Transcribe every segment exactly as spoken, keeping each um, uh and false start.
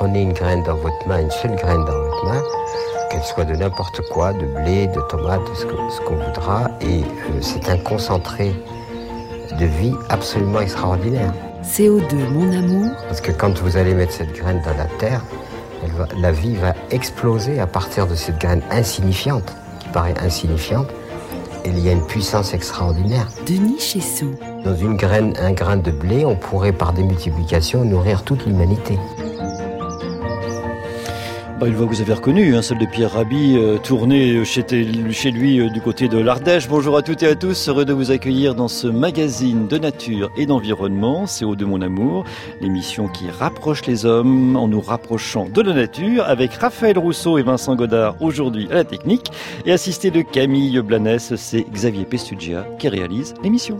prenez une graine dans votre main, une seule graine dans votre main, qu'elle soit de n'importe quoi, de blé, de tomate, ce, que, ce qu'on voudra, et euh, c'est un concentré de vie absolument extraordinaire. C O deux, mon amour. Parce que quand vous allez mettre cette graine dans la terre, elle va, la vie va exploser à partir de cette graine insignifiante, qui paraît insignifiante, et il y a une puissance extraordinaire. Denis Chessou. Dans une graine, un grain de blé, on pourrait par des multiplications nourrir toute l'humanité. Bah, une voix que vous avez reconnue, hein, celle de Pierre Rabhi, euh, tournée chez, chez lui euh, du côté de l'Ardèche. Bonjour à toutes et à tous, heureux de vous accueillir dans ce magazine de nature et d'environnement, C O deux mon amour, l'émission qui rapproche les hommes en nous rapprochant de la nature, avec Raphaël Rousseau et Vincent Godard aujourd'hui à la technique, et assisté de Camille Blanès, c'est Xavier Pestugia qui réalise l'émission.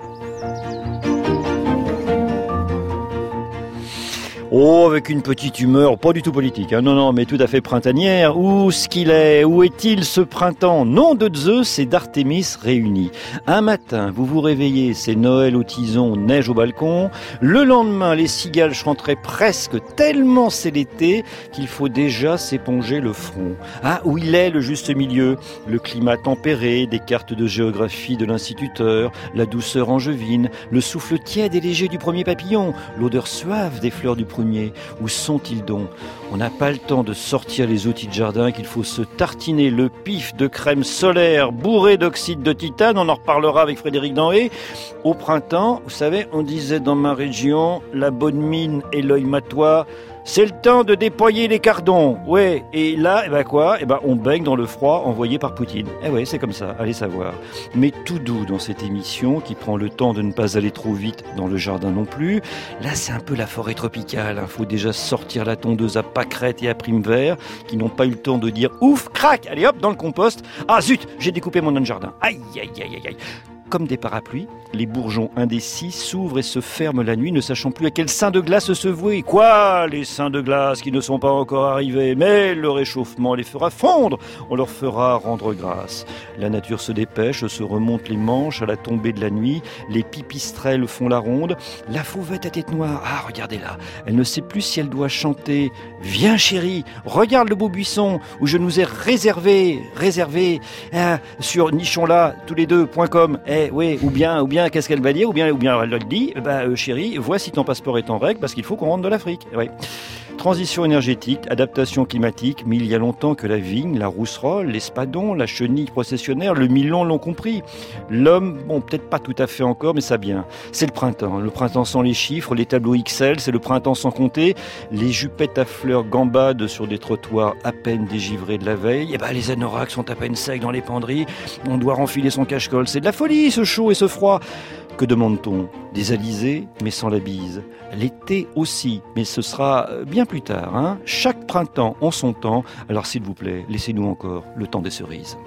Oh, avec une petite humeur, pas du tout politique, hein, non, non, mais tout à fait printanière. Où est-ce qu'il est? Où est-il ce printemps? Nom de Zeus et d'Artémis réunis. Un matin, vous vous réveillez, c'est Noël au tison, neige au balcon. Le lendemain, les cigales chanteraient presque tellement c'est l'été qu'il faut déjà s'éponger le front. Ah, où il est le juste milieu? Le climat tempéré, des cartes de géographie de l'instituteur, la douceur angevine, le souffle tiède et léger du premier papillon, l'odeur suave des fleurs du premier. Où sont-ils donc? On n'a pas le temps de sortir les outils de jardin, qu'il faut se tartiner le pif de crème solaire bourrée d'oxyde de titane. On en reparlera avec Frédéric Danhé. Au printemps, vous savez, on disait dans ma région, la bonne mine et l'œil matois, c'est le temps de déployer les cardons. Ouais, et là, eh ben quoi? Eh ben on baigne dans le froid envoyé par Poutine. Eh ouais, c'est comme ça, allez savoir. Mais tout doux dans cette émission qui prend le temps de ne pas aller trop vite dans le jardin non plus. Là, c'est un peu la forêt tropicale. Il faut déjà sortir la tondeuse à pâquerettes et à prime vert qui n'ont pas eu le temps de dire ouf, crac, allez hop, dans le compost. Ah zut, j'ai découpé mon nain de jardin. Aïe, aïe, aïe, aïe, aïe. Comme des parapluies, les bourgeons indécis s'ouvrent et se ferment la nuit, ne sachant plus à quel sein de glace se vouer. Quoi, les seins de glace qui ne sont pas encore arrivés? Mais le réchauffement les fera fondre, on leur fera rendre grâce. La nature se dépêche, se remonte les manches à la tombée de la nuit, les pipistrelles font la ronde. La fauvette à tête noire, ah regardez-la, elle ne sait plus si elle doit chanter « Viens chérie, regarde le beau buisson où je nous ai réservé, réservé hein, sur nichons-là, tous les deux, point com ». Eh, oui, ou bien, ou bien, qu'est-ce qu'elle va dire? Ou bien, ou bien, elle dit, bah, euh, chérie, vois si ton passeport est en règle parce qu'il faut qu'on rentre de l'Afrique. Oui. Transition énergétique, adaptation climatique, mais il y a longtemps que la vigne, la rousserolle, l'espadon, la chenille processionnaire, le milon l'ont compris. L'homme, bon, peut-être pas tout à fait encore, mais ça bien. C'est le printemps. Le printemps sans les chiffres, les tableaux X L, c'est le printemps sans compter. Les jupettes à fleurs gambadent sur des trottoirs à peine dégivrés de la veille. Et ben, les anoraks sont à peine secs dans les penderies. On doit renfiler son cache-colle. C'est de la folie, ce chaud et ce froid. Que demande-t-on? Des alizés, mais sans la bise. L'été aussi, mais ce sera bien plus tard. Hein. Chaque printemps en son temps. Alors s'il vous plaît, laissez-nous encore le temps des cerises.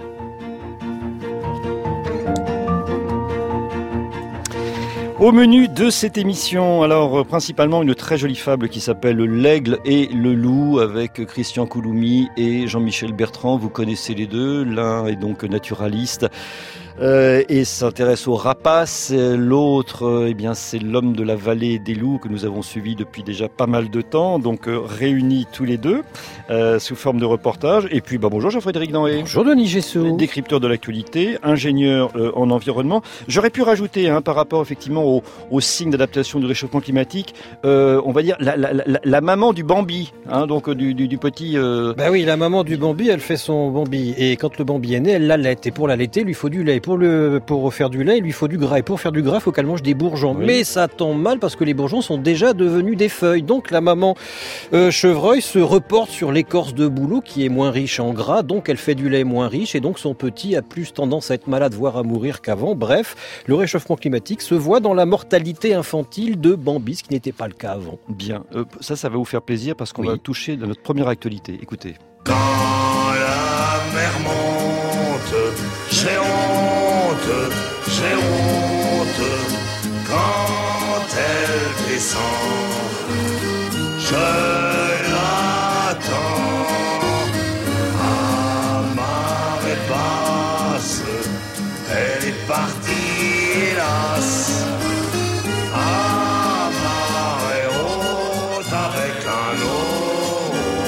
Au menu de cette émission, alors principalement une très jolie fable qui s'appelle L'Aigle et le Loup avec Christian Couloumi et Jean-Michel Bertrand. Vous connaissez les deux, l'un est donc naturaliste. Euh, et s'intéresse aux rapaces. L'autre, euh, eh bien, c'est l'homme de la vallée des loups que nous avons suivi depuis déjà pas mal de temps, donc euh, réunis tous les deux euh, sous forme de reportage. Et puis, bah, bonjour Jean-Frédéric Danhé. Bonjour Denis Chessou. Décrypteur de l'actualité, ingénieur euh, en environnement. J'aurais pu rajouter, hein, par rapport effectivement aux, aux signes d'adaptation du réchauffement climatique, euh, on va dire la, la, la, la maman du Bambi, hein, donc du, du, du petit. Euh... Bah oui, la maman du Bambi, elle fait son Bambi, et quand le Bambi est né, elle l'allait. Et pour l'allaiter, il lui faut du lait. Pour le pour faire du lait, il lui faut du gras. Et pour faire du gras, il faut qu'elle mange des bourgeons. Oui. Mais ça tombe mal parce que les bourgeons sont déjà devenus des feuilles. Donc la maman euh, chevreuil se reporte sur l'écorce de bouleau qui est moins riche en gras. Donc elle fait du lait moins riche et donc son petit a plus tendance à être malade, voire à mourir qu'avant. Bref, le réchauffement climatique se voit dans la mortalité infantile de Bambi, ce qui n'était pas le cas avant. Bien, euh, ça, ça va vous faire plaisir parce qu'on oui. va toucher dans notre première actualité. Écoutez. Quand la mer monte, j'ai honte, j'ai honte. Quand elle descend, je l'attends. À marée basse, elle est partie, hélas. À marée haute, avec un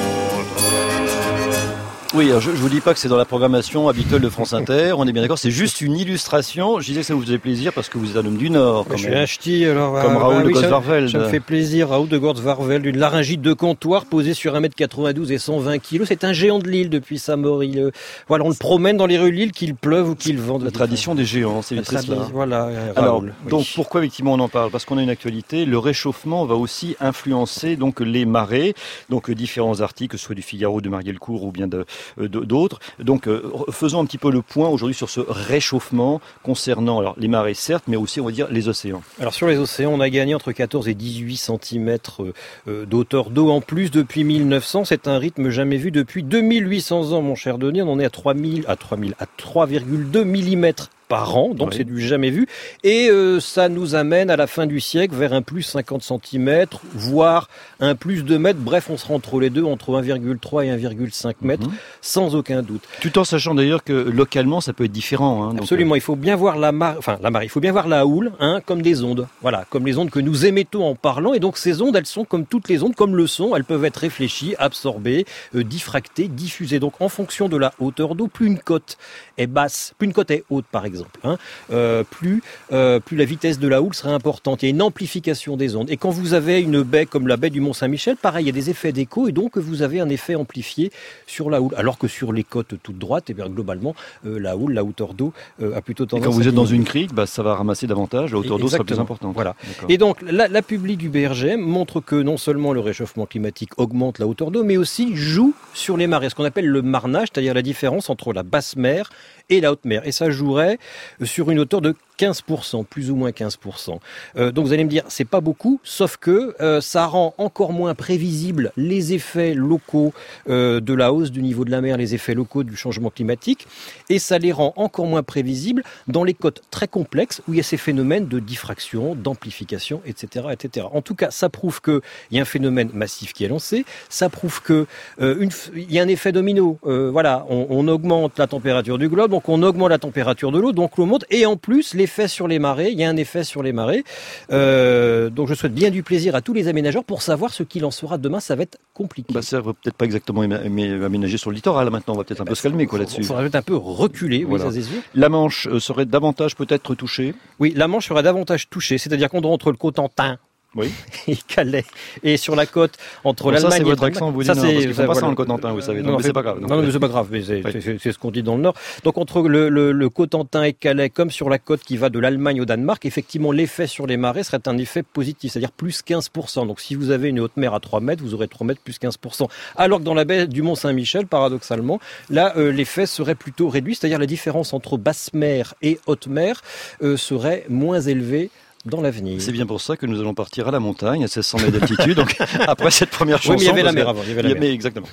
Oui, alors je, je vous dis pas que c'est dans la programmation habituelle de France Inter, on est bien d'accord, c'est juste une illustration. Je disais que ça vous faisait plaisir parce que vous êtes un homme du Nord. Je suis un ch'ti, alors. Comme euh, Raoul bah, de oui, Godsvarveld. Ça, ça me fait plaisir, Raoul de Godsvarveld, une laryngite de comptoir posée sur un mètre quatre-vingt-douze et cent vingt kilos. C'est un géant de l'île depuis sa mort. Il, euh, voilà, on le promène dans les rues de l'île, qu'il pleuve ou qu'il vente. La tradition des géants, c'est, c'est cela. Voilà, euh, alors, Raoul, oui. donc pourquoi effectivement on en parle? Parce qu'on a une actualité, le réchauffement va aussi influencer donc les marées, donc différents articles, que ce soit du Figaro, de Marielle-Cour ou bien de, de, d'autres. Donc euh, faisons un petit peu le point aujourd'hui sur ce réchauffement concernant alors, les marées certes, mais aussi on va dire les océans. Alors sur les océans, on a gagné entre quatorze et dix-huit centimètres euh, d'auteur d'eau en plus depuis mille neuf cents. C'est un rythme jamais vu depuis deux mille huit cents ans, mon cher Denis. On en est à trois mille, à trois mille, à trois virgule deux millimètres par an, donc oui. C'est du jamais vu. Et euh, ça nous amène à la fin du siècle vers un plus cinquante centimètres, voire un plus deux mètres. Bref, on sera entre les deux, entre un virgule trois et un virgule cinq mètres, mm-hmm. sans aucun doute. Tout en sachant d'ailleurs que localement, ça peut être différent. Hein, Absolument, donc, euh... il faut bien voir la marée, enfin la marée, il faut bien voir la houle, hein, comme des ondes. Voilà, comme les ondes que nous émettons en parlant. Et donc ces ondes, elles sont comme toutes les ondes, comme le son, elles peuvent être réfléchies, absorbées, euh, diffractées, diffusées. Donc en fonction de la hauteur d'eau, plus une côte est basse, plus une côte est haute, par exemple. Hein, euh, plus, euh, plus la vitesse de la houle sera importante. Il y a une amplification des ondes. Et quand vous avez une baie comme la baie du Mont-Saint-Michel, pareil, il y a des effets d'écho et donc vous avez un effet amplifié sur la houle. Alors que sur les côtes toutes droites, eh bien, globalement, euh, la houle, la hauteur d'eau euh, a plutôt tendance à... Et quand vous êtes dans une crique, bah, ça va ramasser davantage, la hauteur d'eau sera plus importante. Voilà. Et donc, la, la publi du B R G M montre que non seulement le réchauffement climatique augmente la hauteur d'eau, mais aussi joue sur les marées, ce qu'on appelle le marnage, c'est-à-dire la différence entre la basse mer et la haute mer. Et ça jouerait sur une hauteur de quinze pour cent, plus ou moins quinze pour cent. Euh, donc vous allez me dire, c'est pas beaucoup, sauf que euh, ça rend encore moins prévisibles les effets locaux euh, de la hausse du niveau de la mer, les effets locaux du changement climatique, et ça les rend encore moins prévisibles dans les côtes très complexes où il y a ces phénomènes de diffraction, d'amplification, et cetera, et cetera. En tout cas, ça prouve qu'il y a un phénomène massif qui est lancé, ça prouve qu'il euh, y a un effet domino. Euh, voilà, on, on augmente la température du globe, donc on augmente la température de l'eau, donc l'eau monte, et en plus, l'effet sur les marées, il y a un effet sur les marées. Euh, donc je souhaite bien du plaisir à tous les aménageurs pour savoir ce qu'il en sera demain. Ça va être compliqué. Bah ça va peut-être pas exactement aménager sur le littoral maintenant. On va peut-être un peu bah, se calmer quoi là-dessus. Il faudra peut-être un peu reculer. Voilà. Oui, ça c'est sûr. La Manche euh, serait davantage peut-être touchée. Oui, la Manche serait davantage touchée. C'est-à-dire qu'on doit entre le Cotentin. Oui. Et Calais. Et sur la côte, entre bon, l'Allemagne ça, c'est et votre accent, vous dites, non, parce qu'ils font pas ça dans le Cotentin, vous savez. Non, non mais c'est pas grave. Non, non, mais c'est pas grave, mais c'est, oui. c'est, c'est ce qu'on dit dans le Nord. Donc, entre le, le, le Cotentin et Calais, comme sur la côte qui va de l'Allemagne au Danemark, effectivement, l'effet sur les marées serait un effet positif, c'est-à-dire plus quinze pour cent. Donc, si vous avez une haute mer à trois mètres, vous aurez trois mètres plus quinze pour cent. Alors que dans la baie du Mont-Saint-Michel, paradoxalement, là, euh, l'effet serait plutôt réduit, c'est-à-dire la différence entre basse mer et haute mer euh, serait moins élevée dans l'avenir. C'est bien pour ça que nous allons partir à la montagne, à seize cents mètres d'altitude. Donc, après cette première chanson... Oui, mais il y avait la mer avant. Il y avait la mer. Mais exactement.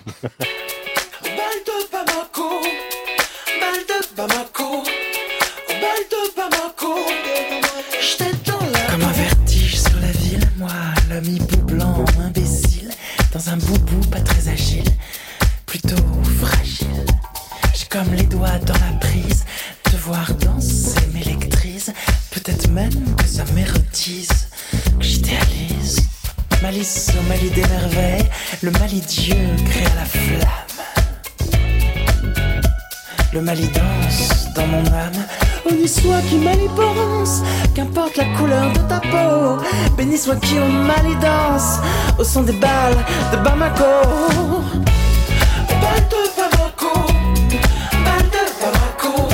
Comme un vertige sur la ville, moi, l'homme hibou blanc, imbécile, dans un boubou pas très agile, plutôt fragile. J'ai comme les doigts dans la prise, te voir danser m'électrise. Peut-être même que ça m'érotise, que j'idéalise. Malice au Mali des merveilles, le Mali Dieu créa la flamme. Le Mali danse dans mon âme, honni soit qui Mali pense, qu'importe la couleur de ta peau. Béni soit qui au Mali danse, au son des balles de Bamako. Au bal de Bamako, bal de Bamako.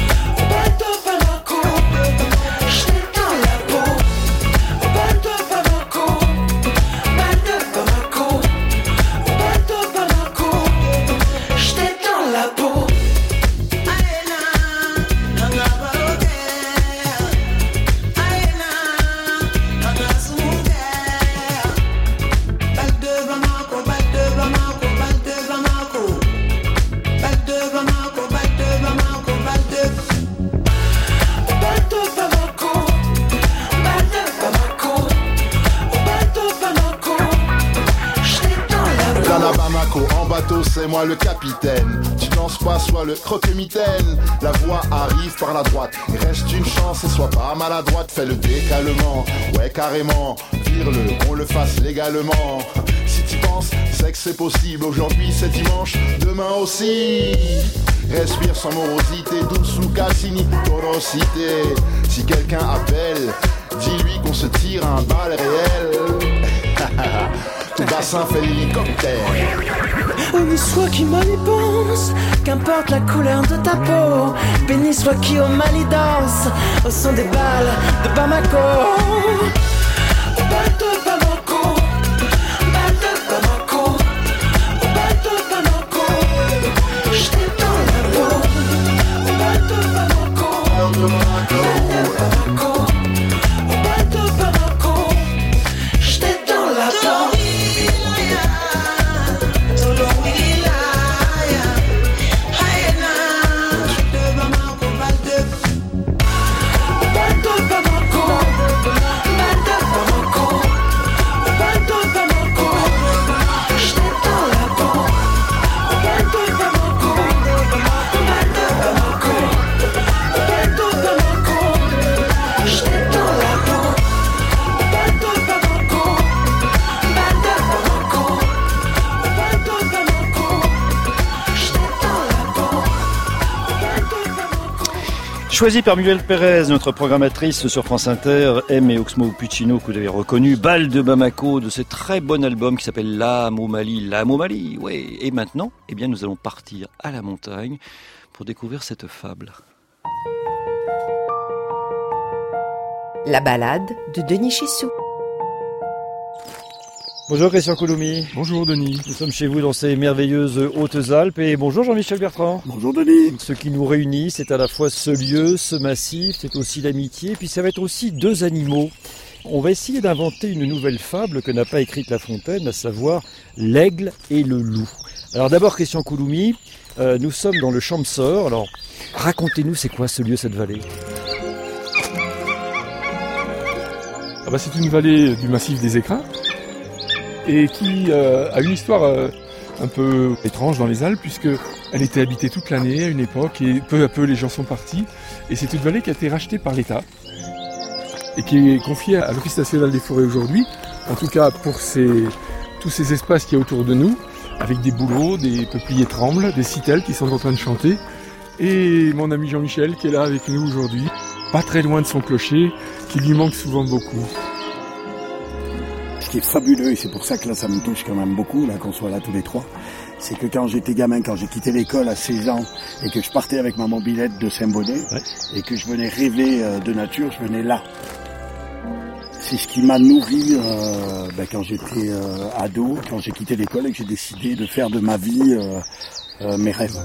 C'est moi le capitaine, tu danses pas, sois le croque-mitaine. La voix arrive par la droite, il reste une chance et sois pas maladroite. Fais le décalement, ouais carrément, vire-le, qu'on le fasse légalement. Si tu penses pense, c'est que c'est possible. Aujourd'hui c'est dimanche, demain aussi. Respire sans morosité, douce ou Cassini, porosité. Si quelqu'un appelle, dis-lui qu'on se tire un bal réel. Tout bassin fait l'hélicoptère. Béni soit qui mal y pense, qu'importe la couleur de ta peau. Béni soit qui au mal y danse, au son des balles de Bamako. Au bal de Bamako, au bal de Bamako, au bal de Bamako. J'étais dans la peau, au bal de Bamako, au bal de Bamako, au bal de Bamako. J'étais dans la peau. Choisi par Muriel Pérez, notre programmatrice sur France Inter, M et Oxmo Puccino, que vous avez reconnu, Bal de Bamako, de ce très bon album qui s'appelle L'âme au Mali, L'âme au Mali, ouais. Et maintenant, eh bien, nous allons partir à la montagne pour découvrir cette fable. La balade de Denis Chessou. Bonjour Christian Couloumi. Bonjour Denis. Nous sommes chez vous dans ces merveilleuses Hautes-Alpes et bonjour Jean-Michel Bertrand. Bonjour Denis. Ce qui nous réunit, c'est à la fois ce lieu, ce massif, c'est aussi l'amitié, puis ça va être aussi deux animaux. On va essayer d'inventer une nouvelle fable que n'a pas écrite La Fontaine, à savoir l'aigle et le loup. Alors d'abord Christian Couloumi, euh, nous sommes dans le Champsaur. Alors racontez-nous, c'est quoi ce lieu, cette vallée ? Ah bah, c'est une vallée du massif des Écrins et qui euh, a une histoire euh, un peu étrange dans les Alpes, puisque elle était habitée toute l'année à une époque et peu à peu les gens sont partis. Et c'est une vallée qui a été rachetée par l'État et qui est confiée à l'Office national des forêts aujourd'hui, en tout cas pour ces, tous ces espaces qu'il y a autour de nous, avec des bouleaux, des peupliers trembles, des citelles qui sont en train de chanter, et mon ami Jean-Michel qui est là avec nous aujourd'hui, pas très loin de son clocher, qui lui manque souvent beaucoup. Ce qui est fabuleux, et c'est pour ça que là ça me touche quand même beaucoup, là qu'on soit là tous les trois, c'est que quand j'étais gamin, quand j'ai quitté l'école à seize ans, et que je partais avec ma mobilette de Saint-Bonnet, ouais. et que je venais rêver euh, de nature, je venais là. C'est ce qui m'a nourri euh, ben, quand j'étais euh, ado, quand j'ai quitté l'école et que j'ai décidé de faire de ma vie euh, euh, mes rêves.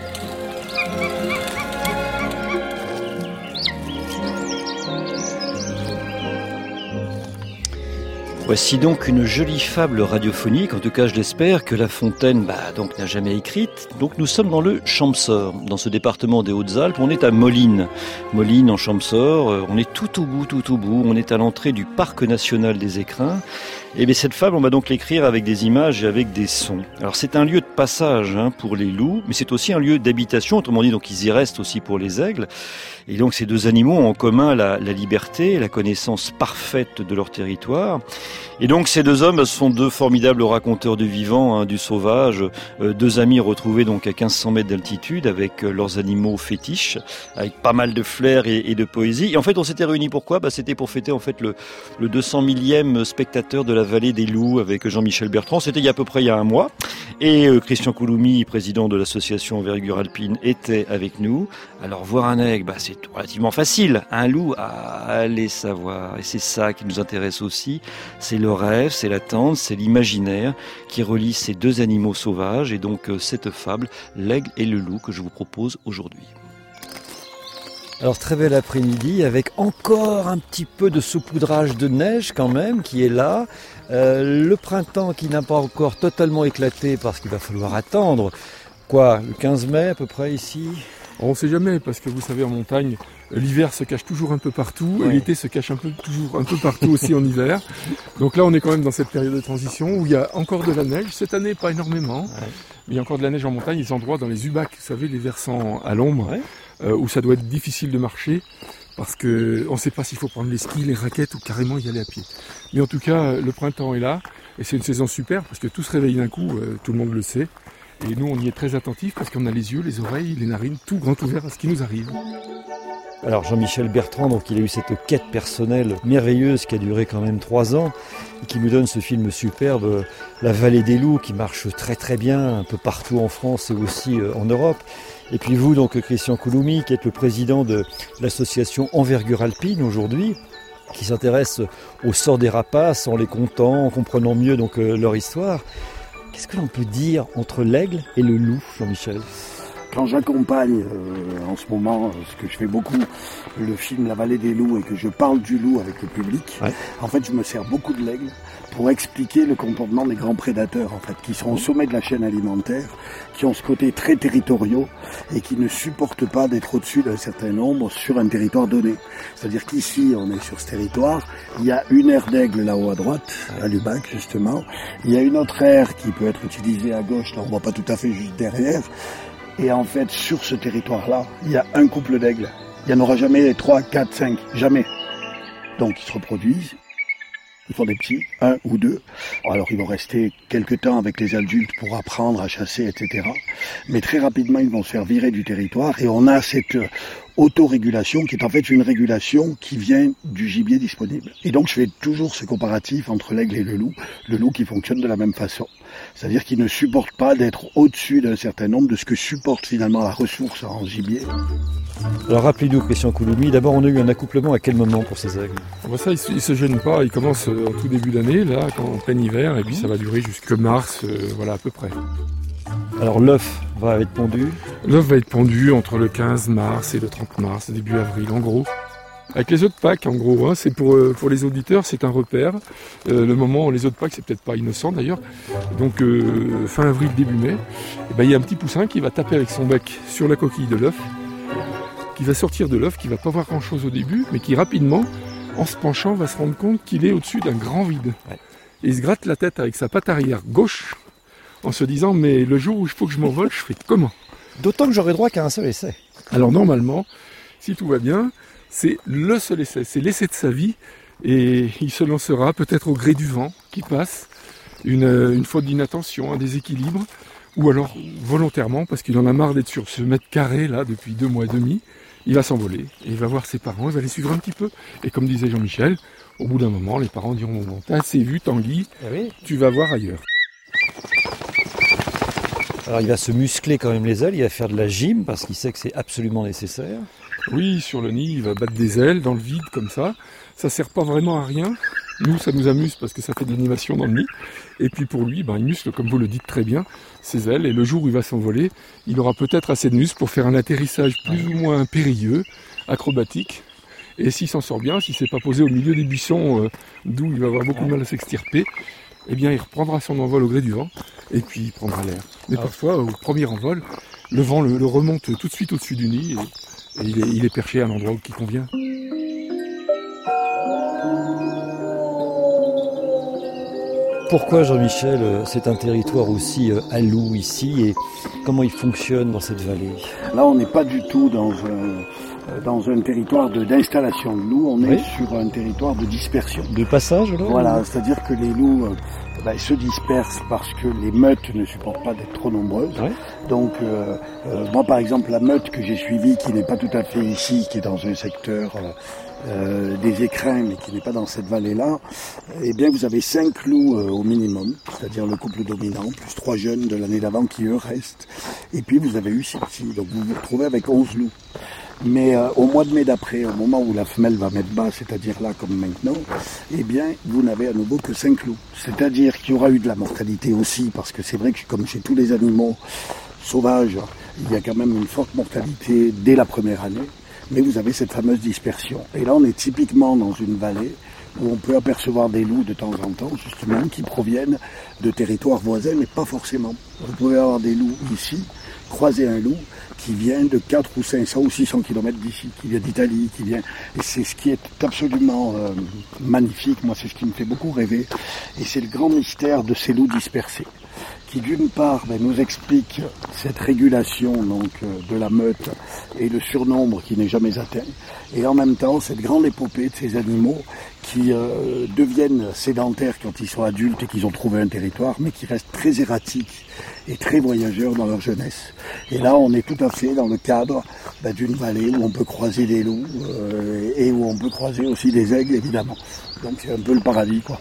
Voici donc une jolie fable radiophonique, en tout cas je l'espère, que La Fontaine bah, donc, n'a jamais écrite. Donc nous sommes dans le Champsaur, dans ce département des Hautes-Alpes, on est à Moline. Moline en Champsaur, on est tout au bout, tout au bout, on est à l'entrée du parc national des Écrins. Et bien cette fable, on va donc l'écrire avec des images et avec des sons. Alors c'est un lieu de passage hein, pour les loups, mais c'est aussi un lieu d'habitation, autrement dit, donc ils y restent aussi pour les aigles. Et donc ces deux animaux ont en commun la, la liberté, la connaissance parfaite de leur territoire. Et donc ces deux hommes sont deux formidables raconteurs du vivant, hein, du sauvage, euh, deux amis retrouvés donc à quinze cents mètres d'altitude avec euh, leurs animaux fétiches, avec pas mal de flair et, et de poésie. Et en fait on s'était réunis pourquoi ? Bah, c'était pour fêter en fait le, le deux cent millième spectateur de la vallée des loups avec Jean-Michel Bertrand. C'était il y a à peu près il y a un mois. Et euh, Christian Couloumi, président de l'association Envergure Alpine, était avec nous. Alors voir un aigle, bah, c'est relativement facile. Un loup, ah, allez savoir. Et c'est ça qui nous intéresse aussi. C'est le rêve, c'est l'attente, c'est l'imaginaire qui relie ces deux animaux sauvages. Et donc euh, cette fable, l'aigle et le loup, que je vous propose aujourd'hui. Alors très bel après-midi avec encore un petit peu de saupoudrage de neige quand même qui est là. Euh, le printemps qui n'a pas encore totalement éclaté parce qu'il va falloir attendre. Quoi, le quinze mai à peu près ici ? On ne sait jamais parce que vous savez en montagne, l'hiver se cache toujours un peu partout ouais. et l'été se cache un peu, toujours un peu partout aussi en hiver. Donc là on est quand même dans cette période de transition où il y a encore de la neige. Cette année pas énormément, ouais. mais il y a encore de la neige en montagne, des endroits dans les Ubacs, vous savez les versants à l'ombre. Ouais. Euh, où ça doit être difficile de marcher parce que on ne sait pas s'il faut prendre les skis, les raquettes ou carrément y aller à pied. Mais en tout cas, le printemps est là Et c'est une saison super parce que tout se réveille d'un coup, euh, tout le monde le sait. Et nous, on y est très attentifs parce qu'on a les yeux, les oreilles, les narines, tout grand ouvert à ce qui nous arrive. Alors Jean-Michel Bertrand, donc il a eu cette quête personnelle merveilleuse qui a duré quand même trois ans et qui nous donne ce film superbe, La Vallée des Loups, qui marche très très bien un peu partout en France et aussi en Europe. Et puis vous, donc Christian Couloumi, qui êtes le président de l'association Envergure Alpine aujourd'hui, qui s'intéresse au sort des rapaces en les comptant, en comprenant mieux donc leur histoire. Qu'est-ce que l'on peut dire entre l'aigle et le loup, Jean-Michel ? Quand j'accompagne euh, en ce moment, ce que je fais beaucoup, le film La Vallée des Loups et que je parle du loup avec le public, ouais. En fait je me sers beaucoup de l'aigle pour expliquer le comportement des grands prédateurs en fait, qui sont au sommet de la chaîne alimentaire, qui ont ce côté très territoriaux et qui ne supportent pas d'être au-dessus d'un certain nombre sur un territoire donné. C'est-à-dire qu'ici on est sur ce territoire, il y a une aire d'aigle là-haut à droite, à Lubac justement, il y a une autre aire qui peut être utilisée à gauche, là on voit pas tout à fait juste derrière. Et en fait, sur ce territoire-là, il y a un couple d'aigles. Il n'y en aura jamais trois, quatre, cinq, jamais. Donc ils se reproduisent, ils font des petits, un ou deux. Alors ils vont rester quelques temps avec les adultes pour apprendre à chasser, et cetera. Mais très rapidement, ils vont se faire virer du territoire et on a cette autorégulation qui est en fait une régulation qui vient du gibier disponible. Et donc je fais toujours ce comparatif entre l'aigle et le loup, le loup qui fonctionne de la même façon. C'est-à-dire qu'il ne supporte pas d'être au-dessus d'un certain nombre de ce que supporte finalement la ressource en gibier. Alors rappelez-nous, Christian Couloumi, d'abord on a eu un accouplement à quel moment pour ces aigles ? Bon, ça, ils ne se gênent pas, ils commencent en tout début d'année, là, en plein hiver, et puis ça va durer jusque mars, euh, voilà à peu près. Alors l'œuf va être pondu ? L'œuf va être pondu entre le quinze mars et le trente mars, début avril en gros. Avec les œufs de Pâques, en gros, hein, c'est pour, euh, pour les auditeurs, c'est un repère. Euh, le moment où les œufs de Pâques, c'est peut-être pas innocent d'ailleurs. Donc euh, fin avril, début mai, et ben, il y a un petit poussin qui va taper avec son bec sur la coquille de l'œuf, qui va sortir de l'œuf, qui va pas voir grand-chose au début, mais qui rapidement, en se penchant, va se rendre compte qu'il est au-dessus d'un grand vide. Ouais. Et il se gratte la tête avec sa patte arrière gauche, en se disant, mais le jour où il faut que je m'envole, je fais comment ? D'autant que j'aurai droit qu'à un seul essai. Alors normalement, si tout va bien, c'est le seul essai, c'est l'essai de sa vie, et il se lancera peut-être au gré du vent qui passe, une, une faute d'inattention, un déséquilibre, ou alors volontairement, parce qu'il en a marre d'être sur ce mètre carré là depuis deux mois et demi, il va s'envoler, et il va voir ses parents, il va les suivre un petit peu, et comme disait Jean-Michel, au bout d'un moment, les parents diront, bon, t'as assez vu Tanguy, ah oui. Tu vas voir ailleurs. Alors il va se muscler quand même les ailes, il va faire de la gym parce qu'il sait que c'est absolument nécessaire. Oui, sur le nid, il va battre des ailes dans le vide comme ça. Ça sert pas vraiment à rien. Nous, ça nous amuse parce que ça fait de l'animation dans le nid. Et puis pour lui, ben, il muscle, comme vous le dites très bien, ses ailes. Et le jour où il va s'envoler, il aura peut-être assez de muscles pour faire un atterrissage plus ou moins périlleux, acrobatique. Et s'il s'en sort bien, s'il ne s'est pas posé au milieu des buissons, euh, d'où il va avoir beaucoup de mal à s'extirper, eh bien il reprendra son envol au gré du vent, et puis il prendra l'air. Mais parfois, au premier envol, le vent le, le remonte tout de suite au-dessus du nid, et, et il, est, il est perché à l'endroit qui convient. Pourquoi, Jean-Michel, c'est un territoire aussi à loup ici, et comment il fonctionne dans cette vallée ? Là, on n'est pas du tout dans un, dans un territoire de, d'installation de loups, on est oui. sur un territoire de dispersion. De passage, alors ? Voilà, ou... c'est-à-dire que les loups euh, ben, se dispersent parce que les meutes ne supportent pas d'être trop nombreuses. Oui. Donc, euh, euh, moi, par exemple, la meute que j'ai suivie, qui n'est pas tout à fait ici, qui est dans un secteur... Euh, Euh, des écrins, mais qui n'est pas dans cette vallée-là, eh bien vous avez cinq loups euh, au minimum, c'est-à-dire le couple dominant, plus trois jeunes de l'année d'avant qui eux restent, et puis vous avez eu six petits, donc vous vous retrouvez avec onze loups. Mais euh, au mois de mai d'après, au moment où la femelle va mettre bas, c'est-à-dire là comme maintenant, eh bien vous n'avez à nouveau que cinq loups. C'est-à-dire qu'il y aura eu de la mortalité aussi, parce que c'est vrai que comme chez tous les animaux sauvages, il y a quand même une forte mortalité dès la première année. Mais vous avez cette fameuse dispersion. Et là, on est typiquement dans une vallée où on peut apercevoir des loups de temps en temps, justement, qui proviennent de territoires voisins, mais pas forcément. Vous pouvez avoir des loups ici, croiser un loup qui vient de quatre ou cinq cents ou six cents kilomètres d'ici, qui vient d'Italie, qui vient... Et c'est ce qui est absolument euh, magnifique, moi c'est ce qui me fait beaucoup rêver, et c'est le grand mystère de ces loups dispersés. qui d'une part ben, nous explique cette régulation donc de la meute et le surnombre qui n'est jamais atteint, et en même temps cette grande épopée de ces animaux qui euh, deviennent sédentaires quand ils sont adultes et qu'ils ont trouvé un territoire, mais qui restent très erratiques et très voyageurs dans leur jeunesse. Et là, on est tout à fait dans le cadre ben, d'une vallée où on peut croiser des loups euh, et où on peut croiser aussi des aigles, évidemment. Donc c'est un peu le paradis, quoi.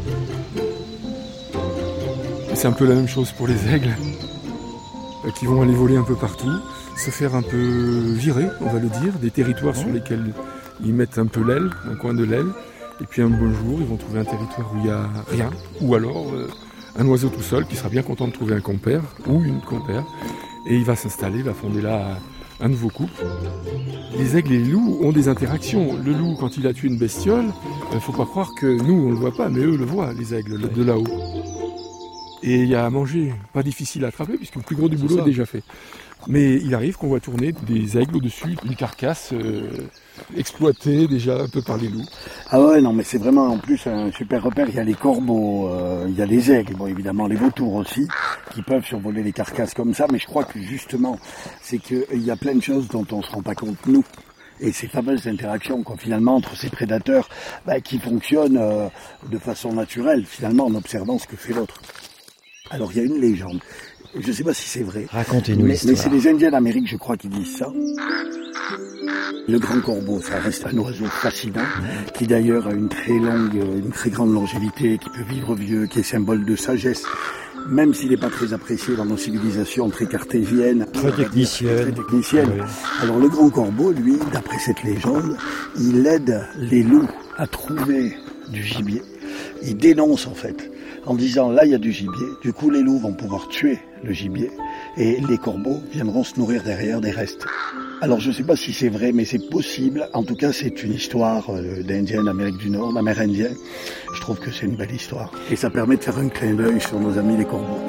C'est un peu la même chose pour les aigles, euh, qui vont aller voler un peu partout, se faire un peu virer, on va le dire, des territoires sur lesquels ils mettent un peu l'aile, un coin de l'aile, et puis un beau jour, ils vont trouver un territoire où il n'y a rien, ou alors euh, un oiseau tout seul qui sera bien content de trouver un compère, ou une compère, et il va s'installer, va fonder là un nouveau couple. Les aigles et les loups ont des interactions. Le loup, quand il a tué une bestiole, il ne faut pas croire que nous, on ne le voit pas, mais eux le voient, les aigles, de là-haut. Et il y a à manger, pas difficile à attraper, puisque le plus gros du boulot est déjà fait. Mais il arrive qu'on voit tourner des aigles au-dessus d'une carcasse euh, exploitée déjà un peu par les loups. Ah ouais, non, mais c'est vraiment en plus un super repère. Il y a les corbeaux, euh, il y a les aigles, bon évidemment les vautours aussi, qui peuvent survoler les carcasses comme ça. Mais je crois que justement, c'est qu'il y a plein de choses dont on ne se rend pas compte, nous. Et ces fameuses interactions, quoi, finalement, entre ces prédateurs, bah, qui fonctionnent euh, de façon naturelle, finalement, en observant ce que fait l'autre. Alors, il y a une légende. Je ne sais pas si c'est vrai. Racontez-nous mais, l'histoire. Mais c'est les Indiens d'Amérique, je crois, qui disent ça. Le grand corbeau, ça reste un oiseau fascinant, qui d'ailleurs a une très longue, une très grande longévité, qui peut vivre vieux, qui est symbole de sagesse, même s'il n'est pas très apprécié dans nos civilisations très cartésiennes. Très techniciennes. Très techniciennes. Oui. Alors le grand corbeau, lui, d'après cette légende, il aide les loups à trouver du gibier. Il dénonce en fait, en disant là il y a du gibier, du coup les loups vont pouvoir tuer le gibier et les corbeaux viendront se nourrir derrière des restes. Alors je ne sais pas si c'est vrai, mais c'est possible. En tout cas, c'est une histoire euh, d'Indiens d'Amérique du Nord, d'Amérindiens. Je trouve que c'est une belle histoire. Et ça permet de faire un clin d'œil sur nos amis les corbeaux.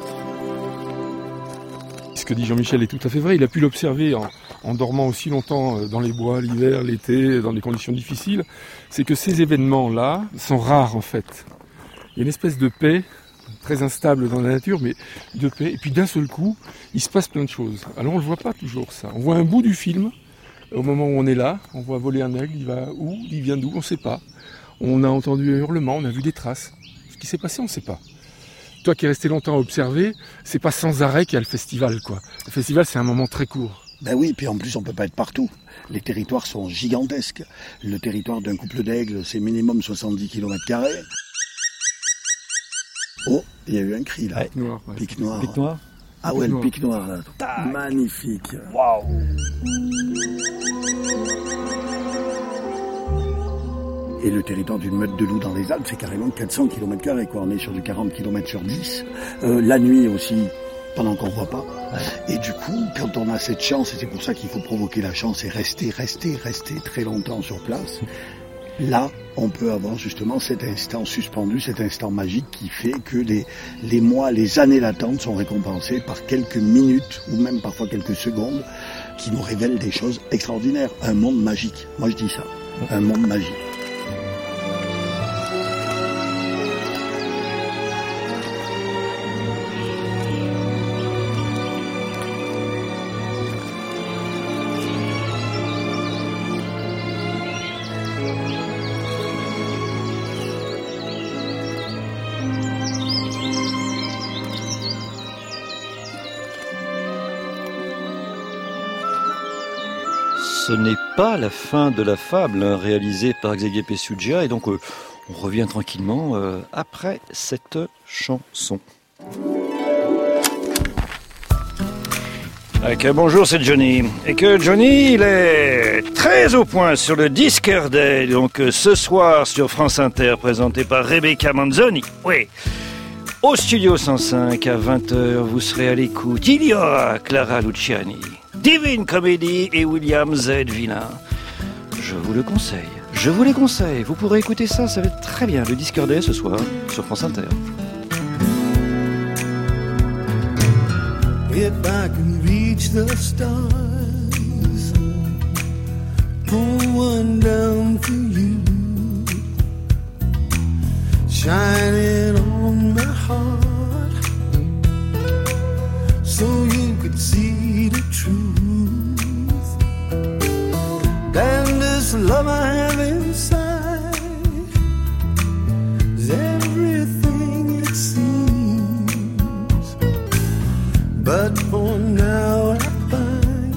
Ce que dit Jean-Michel est tout à fait vrai. Il a pu l'observer en, en dormant aussi longtemps dans les bois l'hiver, l'été, dans des conditions difficiles. C'est que ces événements-là sont rares en fait. Il y a une espèce de paix très instable dans la nature, mais de paix. Et puis d'un seul coup, il se passe plein de choses. Alors on ne le voit pas toujours ça. On voit un bout du film, au moment où on est là, on voit voler un aigle, il va où, il vient d'où, on ne sait pas. On a entendu un hurlement, on a vu des traces. Ce qui s'est passé, on ne sait pas. Toi qui es resté longtemps à observer, c'est pas sans arrêt qu'il y a le festival, quoi. Le festival, c'est un moment très court. Ben oui, puis en plus on peut pas être partout. Les territoires sont gigantesques. Le territoire d'un couple d'aigles, c'est minimum soixante-dix kilomètres carrés. Oh, il y a eu un cri là. Pic noir. Ouais. Pic noir. Pic noir. Ah ouais, le pic noir là. Tac. Magnifique. Waouh. Et le territoire d'une meute de loups dans les Alpes, c'est carrément quatre cents kilomètres carrés, quoi. On est sur du quarante kilomètres sur dix. Euh, la nuit aussi, pendant qu'on ne voit pas. Ouais. Et du coup, quand on a cette chance, et c'est pour ça qu'il faut provoquer la chance et rester, rester, rester très longtemps sur place, là, on peut avoir justement cet instant suspendu, cet instant magique qui fait que les, les mois, les années d'attente sont récompensés par quelques minutes ou même parfois quelques secondes qui nous révèlent des choses extraordinaires. Un monde magique. Moi, je dis ça. Un monde magique. Ce n'est pas la fin de la fable hein, réalisée par Xavier Pessugia et donc euh, on revient tranquillement euh, après cette chanson. Ok, bonjour, c'est Johnny. Et que Johnny, il est très au point sur le Discord Day, donc euh, ce soir sur France Inter, présenté par Rebecca Manzoni. Oui. Au Studio cent cinq à vingt heures, vous serez à l'écoute. Il y aura Clara Luciani, Divine Comedy et William Z. Villain. Je vous le conseille. Je vous les conseille. Vous pourrez écouter ça, ça va être très bien. Le Discord Day ce soir sur France Inter. If I can reach the stars, pull one down for you, shining on my heart But for now I find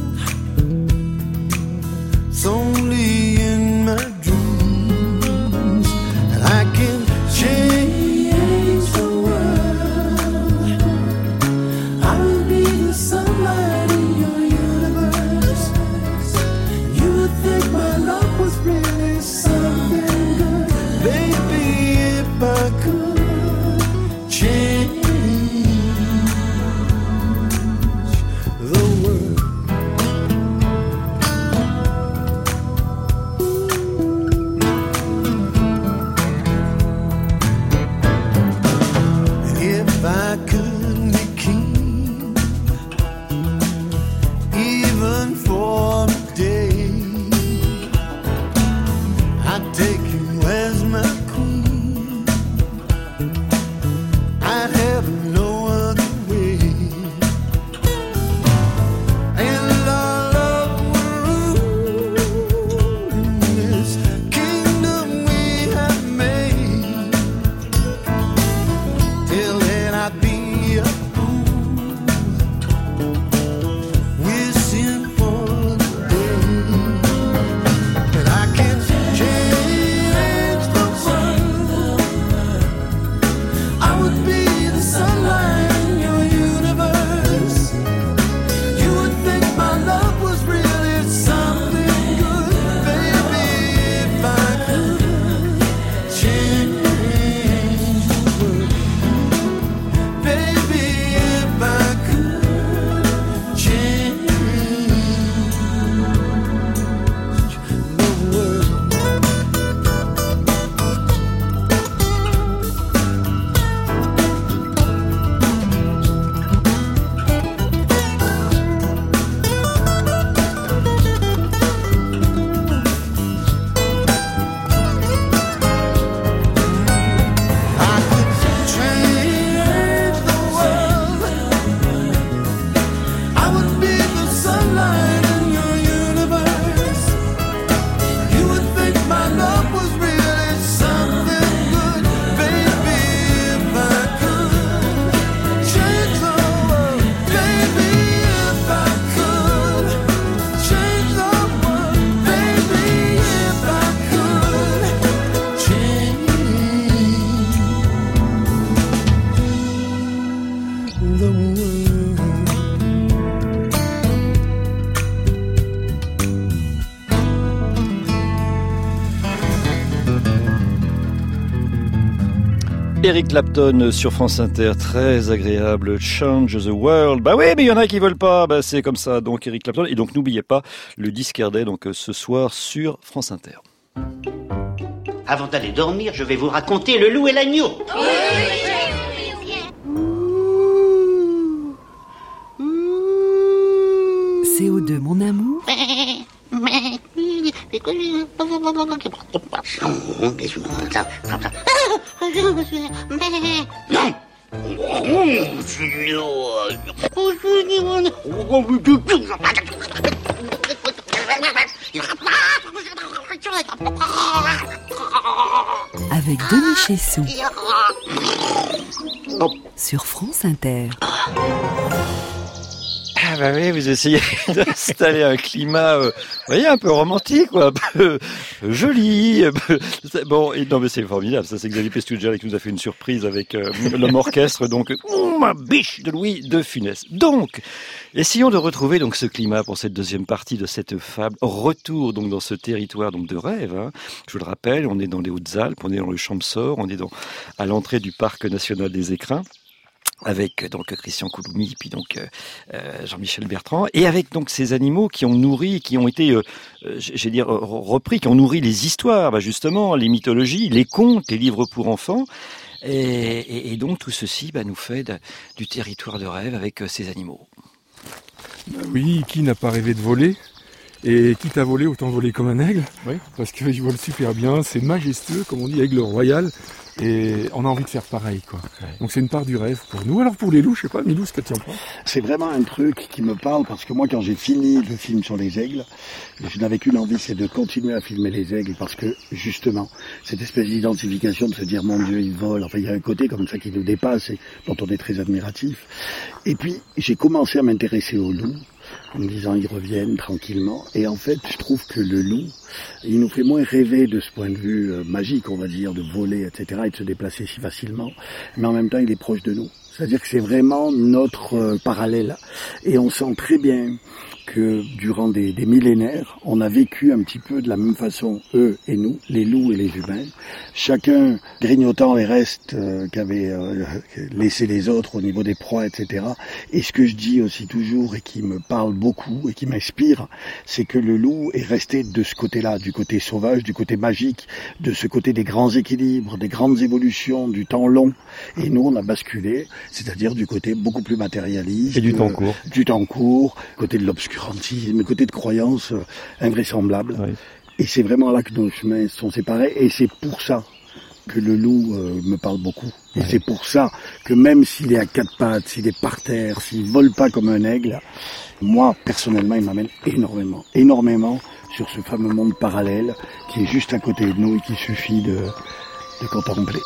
it's only in my dreams that I can change the world. I'll be the sunlight in your universe. You would think my love was really something good. Baby, if I could change Eric Clapton sur France Inter, très agréable, Change the World. Bah oui, mais il y en a qui veulent pas, bah c'est comme ça. Donc Eric Clapton, et donc n'oubliez pas le disque Day, donc ce soir sur France Inter. Avant d'aller dormir, je vais vous raconter le loup et l'agneau. C O deux, mon amour. Non. Avec Denis Chessou. Sur France Inter. Ah bah oui, vous essayez d'installer un climat, euh, vous voyez, un peu romantique, quoi, un peu euh, joli. Un peu... Bon, et non mais c'est formidable, ça c'est Xavier Pestougel qui nous a fait une surprise avec euh, l'homme orchestre, donc oh, ma biche de Louis de Funès. Donc, essayons de retrouver donc ce climat pour cette deuxième partie de cette fable. Retour donc dans ce territoire donc de rêve. Hein. Je vous le rappelle, on est dans les Hautes-Alpes, on est dans le Champsaur, on est dans à l'entrée du parc national des Écrins, avec donc Christian Couloumi, puis donc euh, Jean-Michel Bertrand, et avec donc ces animaux qui ont nourri, qui ont été, euh, j'ai dire repris, qui ont nourri les histoires, bah justement, les mythologies, les contes, les livres pour enfants, et, et, et donc tout ceci bah, nous fait de, du territoire de rêve avec euh, ces animaux. Oui, qui n'a pas rêvé de voler? Et quitte à voler, autant voler comme un aigle, oui. Parce qu'il vole super bien, c'est majestueux, comme on dit, aigle royal. Et on a envie de faire pareil, quoi. Ouais. Donc c'est une part du rêve pour nous. Alors pour les loups, je sais pas, Milou, ce que tu en penses? C'est vraiment un truc qui me parle parce que moi, quand j'ai fini le film sur les aigles, je n'avais qu'une envie, c'est de continuer à filmer les aigles parce que, justement, cette espèce d'identification de se dire, mon Dieu, ils volent. Enfin, il y a un côté comme ça qui nous dépasse et dont on est très admiratif. Et puis, j'ai commencé à m'intéresser aux loups en me disant, ils reviennent tranquillement. Et en fait, je trouve que le loup, il nous fait moins rêver de ce point de vue euh, magique, on va dire, de voler, et cetera, et de se déplacer si facilement. Mais en même temps, il est proche de nous. C'est-à-dire que c'est vraiment notre euh, parallèle. Et on sent très bien que durant des, des millénaires, on a vécu un petit peu de la même façon, eux et nous, les loups et les humains, chacun grignotant les restes euh, qu'avaient euh, laissés les autres au niveau des proies, et cetera. Et ce que je dis aussi toujours et qui me parle beaucoup et qui m'inspire, c'est que le loup est resté de ce côté-là, du côté sauvage, du côté magique, de ce côté des grands équilibres, des grandes évolutions, du temps long. Et nous, on a basculé, c'est-à-dire du côté beaucoup plus matérialiste. Et du temps court. Du temps court, côté de l'obscurantisme, côté de croyances euh, invraisemblables. Oui. Et c'est vraiment là que nos chemins sont séparés. Et c'est pour ça que le loup euh, me parle beaucoup. Et oui. C'est pour ça que même s'il est à quatre pattes, s'il est par terre, s'il vole pas comme un aigle, moi, personnellement, il m'amène énormément, énormément sur ce fameux monde parallèle qui est juste à côté de nous et qu'il suffit de, de contempler.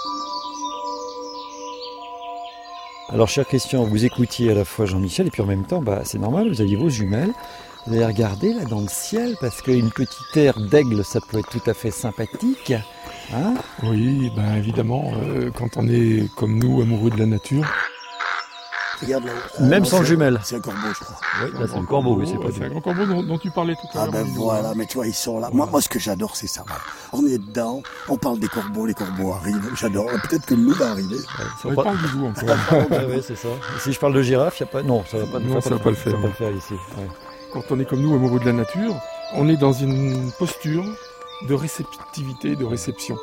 Alors, chère Christian, vous écoutiez à la fois Jean-Michel et puis en même temps, bah, c'est normal, vous aviez vos jumelles. Vous avez regardé là dans le ciel parce qu'une petite aire d'aigle, ça peut être tout à fait sympathique. Hein? Oui, ben évidemment, euh, quand on est comme nous, amoureux de la nature. Regarde là. Même euh, sans c'est, jumelles. C'est un corbeau, je crois. Oui, là, c'est un corbeau, oui, c'est pas C'est un grand corbeau dont, dont tu parlais tout à l'heure. Ah ben voilà, mais tu vois, ils sont là. Moi, moi, ce que j'adore, c'est ça. On est dedans, on parle des corbeaux, les corbeaux arrivent. J'adore. Peut-être que le loup va arriver. Ouais, ça va pas parle du loup encore. Ah ouais, c'est ça. Et si je parle de girafe, il y a pas. Non, ça va pas. Non, ça va pas le faire. Ça va pas le faire ici. Ouais. Quand on est comme nous, amoureux de la nature, on est dans une posture de réceptivité, de réception.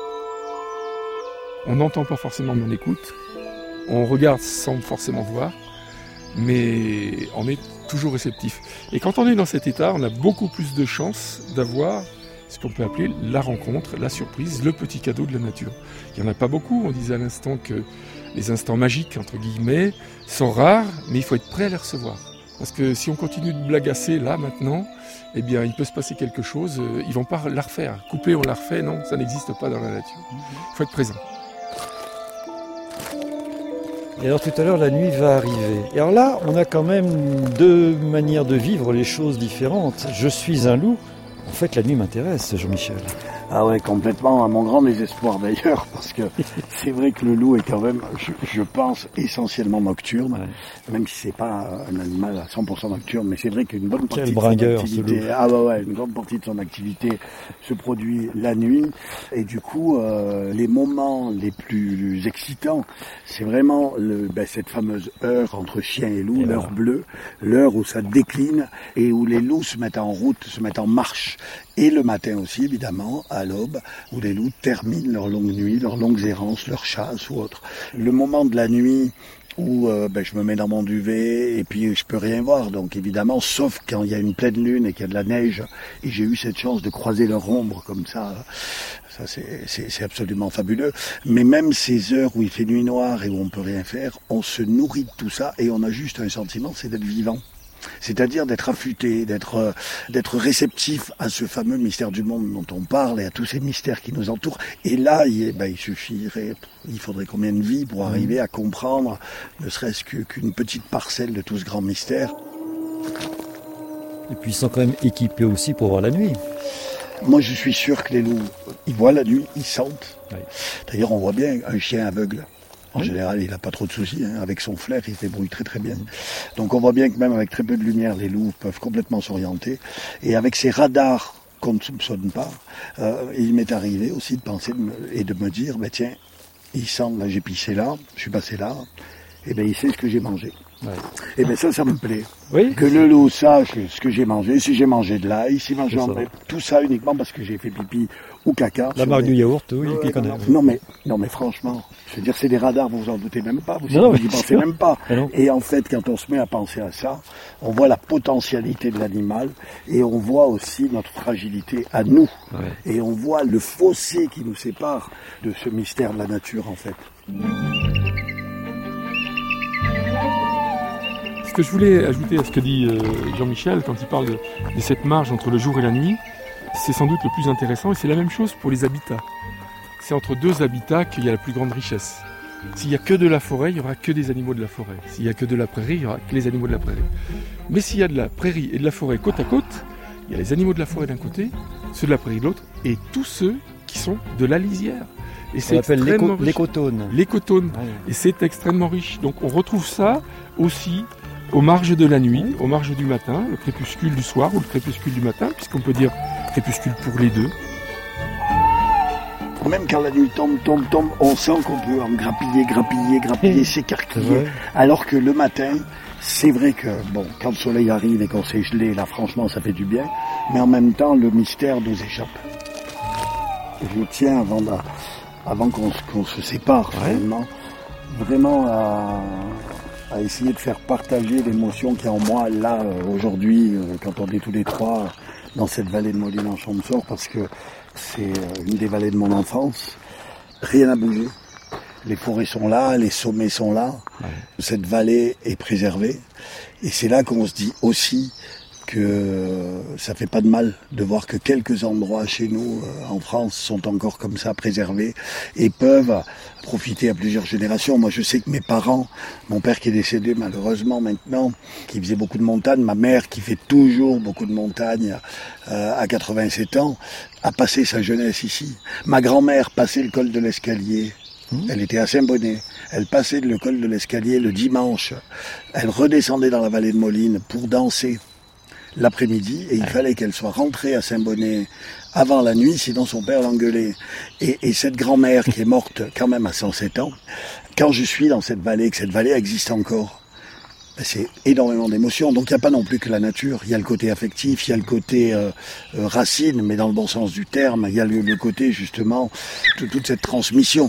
On n'entend pas forcément, mais on écoute. On regarde sans forcément voir, mais on est toujours réceptif. Et quand on est dans cet état, on a beaucoup plus de chances d'avoir ce qu'on peut appeler la rencontre, la surprise, le petit cadeau de la nature. Il n'y en a pas beaucoup. On disait à l'instant que les instants magiques, entre guillemets, sont rares, mais il faut être prêt à les recevoir. Parce que si on continue de blagasser là, maintenant, eh bien, il peut se passer quelque chose. Ils ne vont pas la refaire. Couper, on la refait. Non, ça n'existe pas dans la nature. Il faut être présent. Et alors tout à l'heure, la nuit va arriver. Et alors là, on a quand même deux manières de vivre les choses différentes. Je suis un loup. En fait, la nuit m'intéresse, Jean-Michel. Ah ouais, complètement, à mon grand désespoir d'ailleurs, parce que c'est vrai que le loup est quand même, je, je pense, essentiellement nocturne, ouais. Même si c'est pas un animal à cent pour cent nocturne, mais c'est vrai qu'une bonne partie Quel de bringueur, son activité, ah bah ouais, une grande partie de son activité se produit la nuit, et du coup, euh, les moments les plus excitants, c'est vraiment le, ben, cette fameuse heure entre chien et loup, et l'heure voilà. bleue, l'heure où ça décline et où les loups se mettent en route, se mettent en marche. Et le matin aussi, évidemment, à l'aube, où les loups terminent leur longue nuit, leurs longues errances, leur chasse ou autre. Le moment de la nuit où euh, ben, je me mets dans mon duvet et puis je peux rien voir, donc évidemment, sauf quand il y a une pleine lune et qu'il y a de la neige, et j'ai eu cette chance de croiser leur ombre comme ça, ça c'est, c'est, c'est absolument fabuleux. Mais même ces heures où il fait nuit noire et où on peut rien faire, on se nourrit de tout ça et on a juste un sentiment, c'est d'être vivant. C'est-à-dire d'être affûté, d'être euh, d'être réceptif à ce fameux mystère du monde dont on parle et à tous ces mystères qui nous entourent. Et là, il, ben, il suffirait, il faudrait combien de vies pour arriver à comprendre, ne serait-ce que, qu'une petite parcelle de tout ce grand mystère. Et puis ils sont quand même équipés aussi pour voir la nuit. Moi, je suis sûr que les loups, ils voient la nuit, ils sentent. Oui. D'ailleurs, on voit bien un chien aveugle. En oui. général, il n'a pas trop de soucis. Hein. Avec son flair, il se débrouille très très bien. Donc on voit bien que même avec très peu de lumière, les loups peuvent complètement s'orienter. Et avec ces radars qu'on ne soupçonne pas, euh, il m'est arrivé aussi de penser de me, et de me dire, bah, tiens, il sent, là j'ai pissé là, je suis passé là, et bien il sait ce que j'ai mangé. Ouais. Et bien ça, ça me plaît. Oui. Que le loup sache ce que j'ai mangé, si j'ai mangé de l'ail, si j'ai ça. mangé tout ça uniquement parce que j'ai fait pipi ou caca. La marque du yaourt, oui, non, qui non, connaît. non, non, mais, non mais franchement, je veux dire, c'est des radars, vous vous en doutez même pas, vous Non, n'y mais... pensez même pas. Non. Et en fait, quand on se met à penser à ça, on voit la potentialité de l'animal et on voit aussi notre fragilité à nous. Ouais. Et on voit le fossé qui nous sépare de ce mystère de la nature, en fait. Ce que je voulais ajouter à ce que dit euh, Jean-Michel quand il parle de, de cette marge entre le jour et la nuit, c'est sans doute le plus intéressant et c'est la même chose pour les habitats. C'est entre deux habitats qu'il y a la plus grande richesse. S'il n'y a que de la forêt, il n'y aura que des animaux de la forêt. S'il n'y a que de la prairie, il n'y aura que les animaux de la prairie. Mais s'il y a de la prairie et de la forêt côte à côte, il y a les animaux de la forêt d'un côté, ceux de la prairie de l'autre, et tous ceux qui sont de la lisière. Et c'est appelle l'écotone. L'écotone. Ouais. Et c'est extrêmement riche. Donc on retrouve ça aussi aux marges de la nuit, aux marges du matin, le crépuscule du soir ou le crépuscule du matin, puisqu'on peut dire crépuscule pour les deux. Même quand la nuit tombe, tombe, tombe, on sent qu'on peut en grappiller, grappiller, grappiller, s'écarquiller. Alors que le matin, c'est vrai que, bon, quand le soleil arrive et qu'on s'est gelé, là, franchement, ça fait du bien. Mais en même temps, le mystère nous échappe. Je tiens, avant, de, avant qu'on, qu'on se sépare, ouais. vraiment, vraiment à, à essayer de faire partager l'émotion qu'il y a en moi, là, aujourd'hui, quand on est tous les trois dans cette vallée de Moline en Champsaur, parce que c'est une des vallées de mon enfance. Rien n'a bougé. Les forêts sont là, les sommets sont là. Ouais. Cette vallée est préservée. Et c'est là qu'on se dit aussi que ça fait pas de mal de voir que quelques endroits chez nous, en France, sont encore comme ça préservés et peuvent profiter à plusieurs générations. Moi, je sais que mes parents, mon père qui est décédé malheureusement maintenant, qui faisait beaucoup de montagnes, ma mère qui fait toujours beaucoup de montagnes euh, à quatre-vingt-sept ans, a passé sa jeunesse ici. Ma grand-mère passait le col de l'Escalier. Mmh. Elle était à Saint-Bonnet. Elle passait le col de l'Escalier le dimanche. Elle redescendait dans la vallée de Moline pour danser l'après-midi et il fallait qu'elle soit rentrée à Saint-Bonnet avant la nuit, sinon son père l'engueulait. Et, et cette grand-mère qui est morte quand même à cent sept ans, quand je suis dans cette vallée, que cette vallée existe encore, ben c'est énormément d'émotions. Donc il n'y a pas non plus que la nature, il y a le côté affectif, il y a le côté euh, euh, racine, mais dans le bon sens du terme, il y a le, le côté justement de toute cette transmission.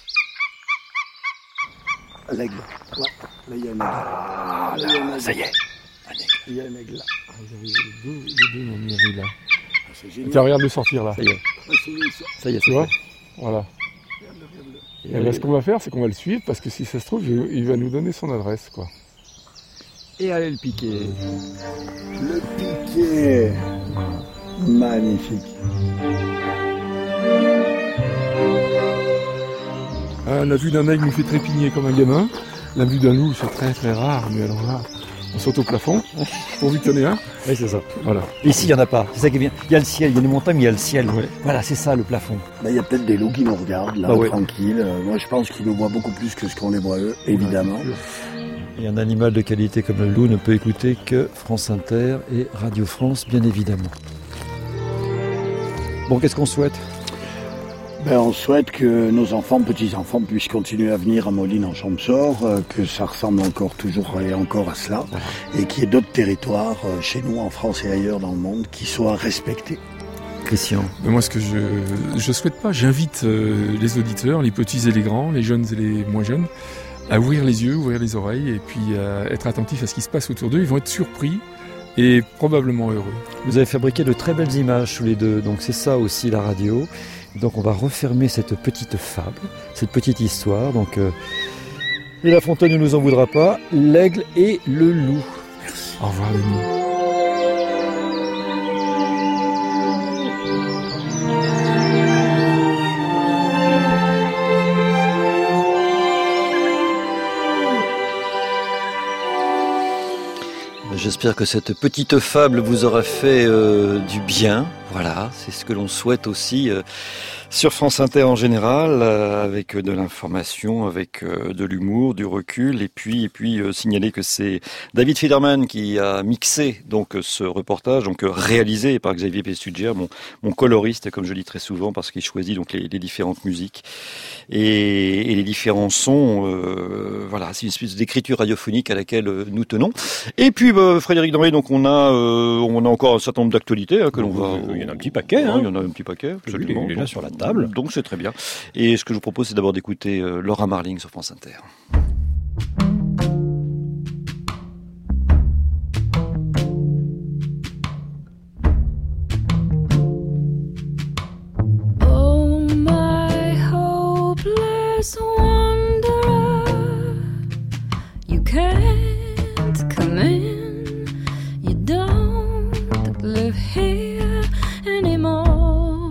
L'aigle, ouais. Là il y a un aigle. Ah, là, là, ça y est. Il y a un aigle là. Les deux, les deux m'ont mis là. C'est génial. Tiens, regarde le sortir là. Ça y est. Ça y est, tu vois. Voilà. Et là, ce qu'on va faire, c'est qu'on va le suivre parce que si ça se trouve, il va nous donner son adresse, quoi. Et aller le piquer. Le piquer. Magnifique. Ah, la vue d'un aigle nous fait trépigner comme un gamin. La vue d'un loup, c'est très très rare, mais alors là. On saute au plafond, pourvu qu'il y en ait un. Oui, c'est ça. Voilà. Ici, il n'y en a pas. C'est ça qui est bien. Il y a le ciel, il y a les montagnes, mais il y a le ciel. Ouais. Voilà, c'est ça, le plafond. Ben, il y a peut-être des loups qui nous regardent, là, ah, ouais. tranquilles. Euh, moi, je pense qu'ils nous voient beaucoup plus que ce qu'on les voit eux, évidemment. Et un animal de qualité comme le loup ne peut écouter que France Inter et Radio France, bien évidemment. Bon, qu'est-ce qu'on souhaite ? Ben, on souhaite que nos enfants, petits-enfants, puissent continuer à venir à Moline en Champsaur, euh, que ça ressemble encore toujours et encore à cela, et qu'il y ait d'autres territoires euh, chez nous, en France et ailleurs dans le monde, qui soient respectés. Christian. Mais moi, ce que je je souhaite pas, j'invite euh, les auditeurs, les petits et les grands, les jeunes et les moins jeunes, à ouvrir les yeux, ouvrir les oreilles, et puis à être attentifs à ce qui se passe autour d'eux. Ils vont être surpris et probablement heureux. Vous avez fabriqué de très belles images tous les deux, donc c'est ça aussi la radio. Donc on va refermer cette petite fable, cette petite histoire. Donc euh, et La Fontaine ne nous en voudra pas. L'aigle et le loup. Merci. Au revoir les loups. J'espère que cette petite fable vous aura fait euh, du bien. Voilà, c'est ce que l'on souhaite aussi euh, sur France Inter en général, euh, avec de l'information, avec euh, de l'humour, du recul, et puis et puis euh, signaler que c'est David Fiederman qui a mixé donc ce reportage, donc euh, réalisé par Xavier Pessuger, mon mon coloriste, comme je dis très souvent, parce qu'il choisit donc les, les différentes musiques et, et les différents sons. Euh, voilà, c'est une espèce d'écriture radiophonique à laquelle euh, nous tenons. Et puis bah, Frédéric Dembray, donc on a euh, on a encore un certain nombre d'actualités hein, que l'on va. Il y en a un petit paquet. Hein. Il y en a un petit paquet. Absolument. Il est là sur la table. Donc c'est très bien. Et ce que je vous propose, c'est d'abord d'écouter euh, Laura Marling sur France Inter. Wanderer, you can't come in, you don't live here anymore.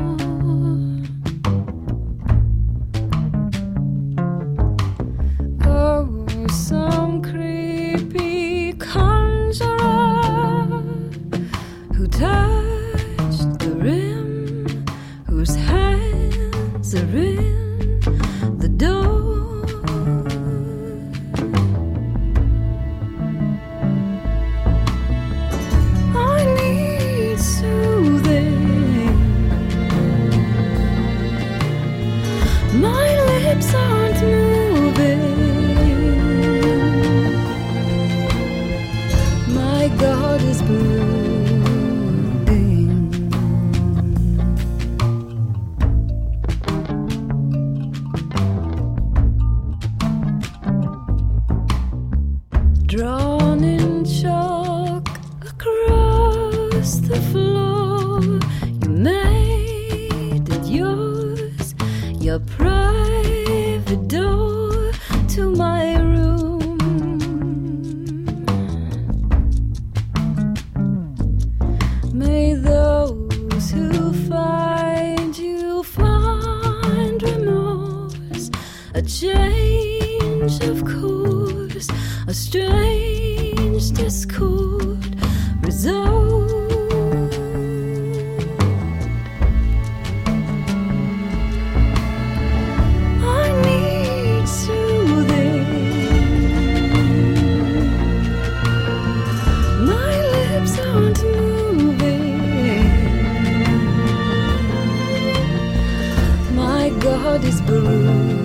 Oh, some creepy conjurer who touched the rim, whose hands are in the door. I need soothing. My lips aren't moving. My God is brooding. Drawn in chalk across the floor, you made it yours, your private door to my room. May those who find you find remorse, a change of course, a strange discord resolve. I need soothing. My lips aren't moving. My God is brooding.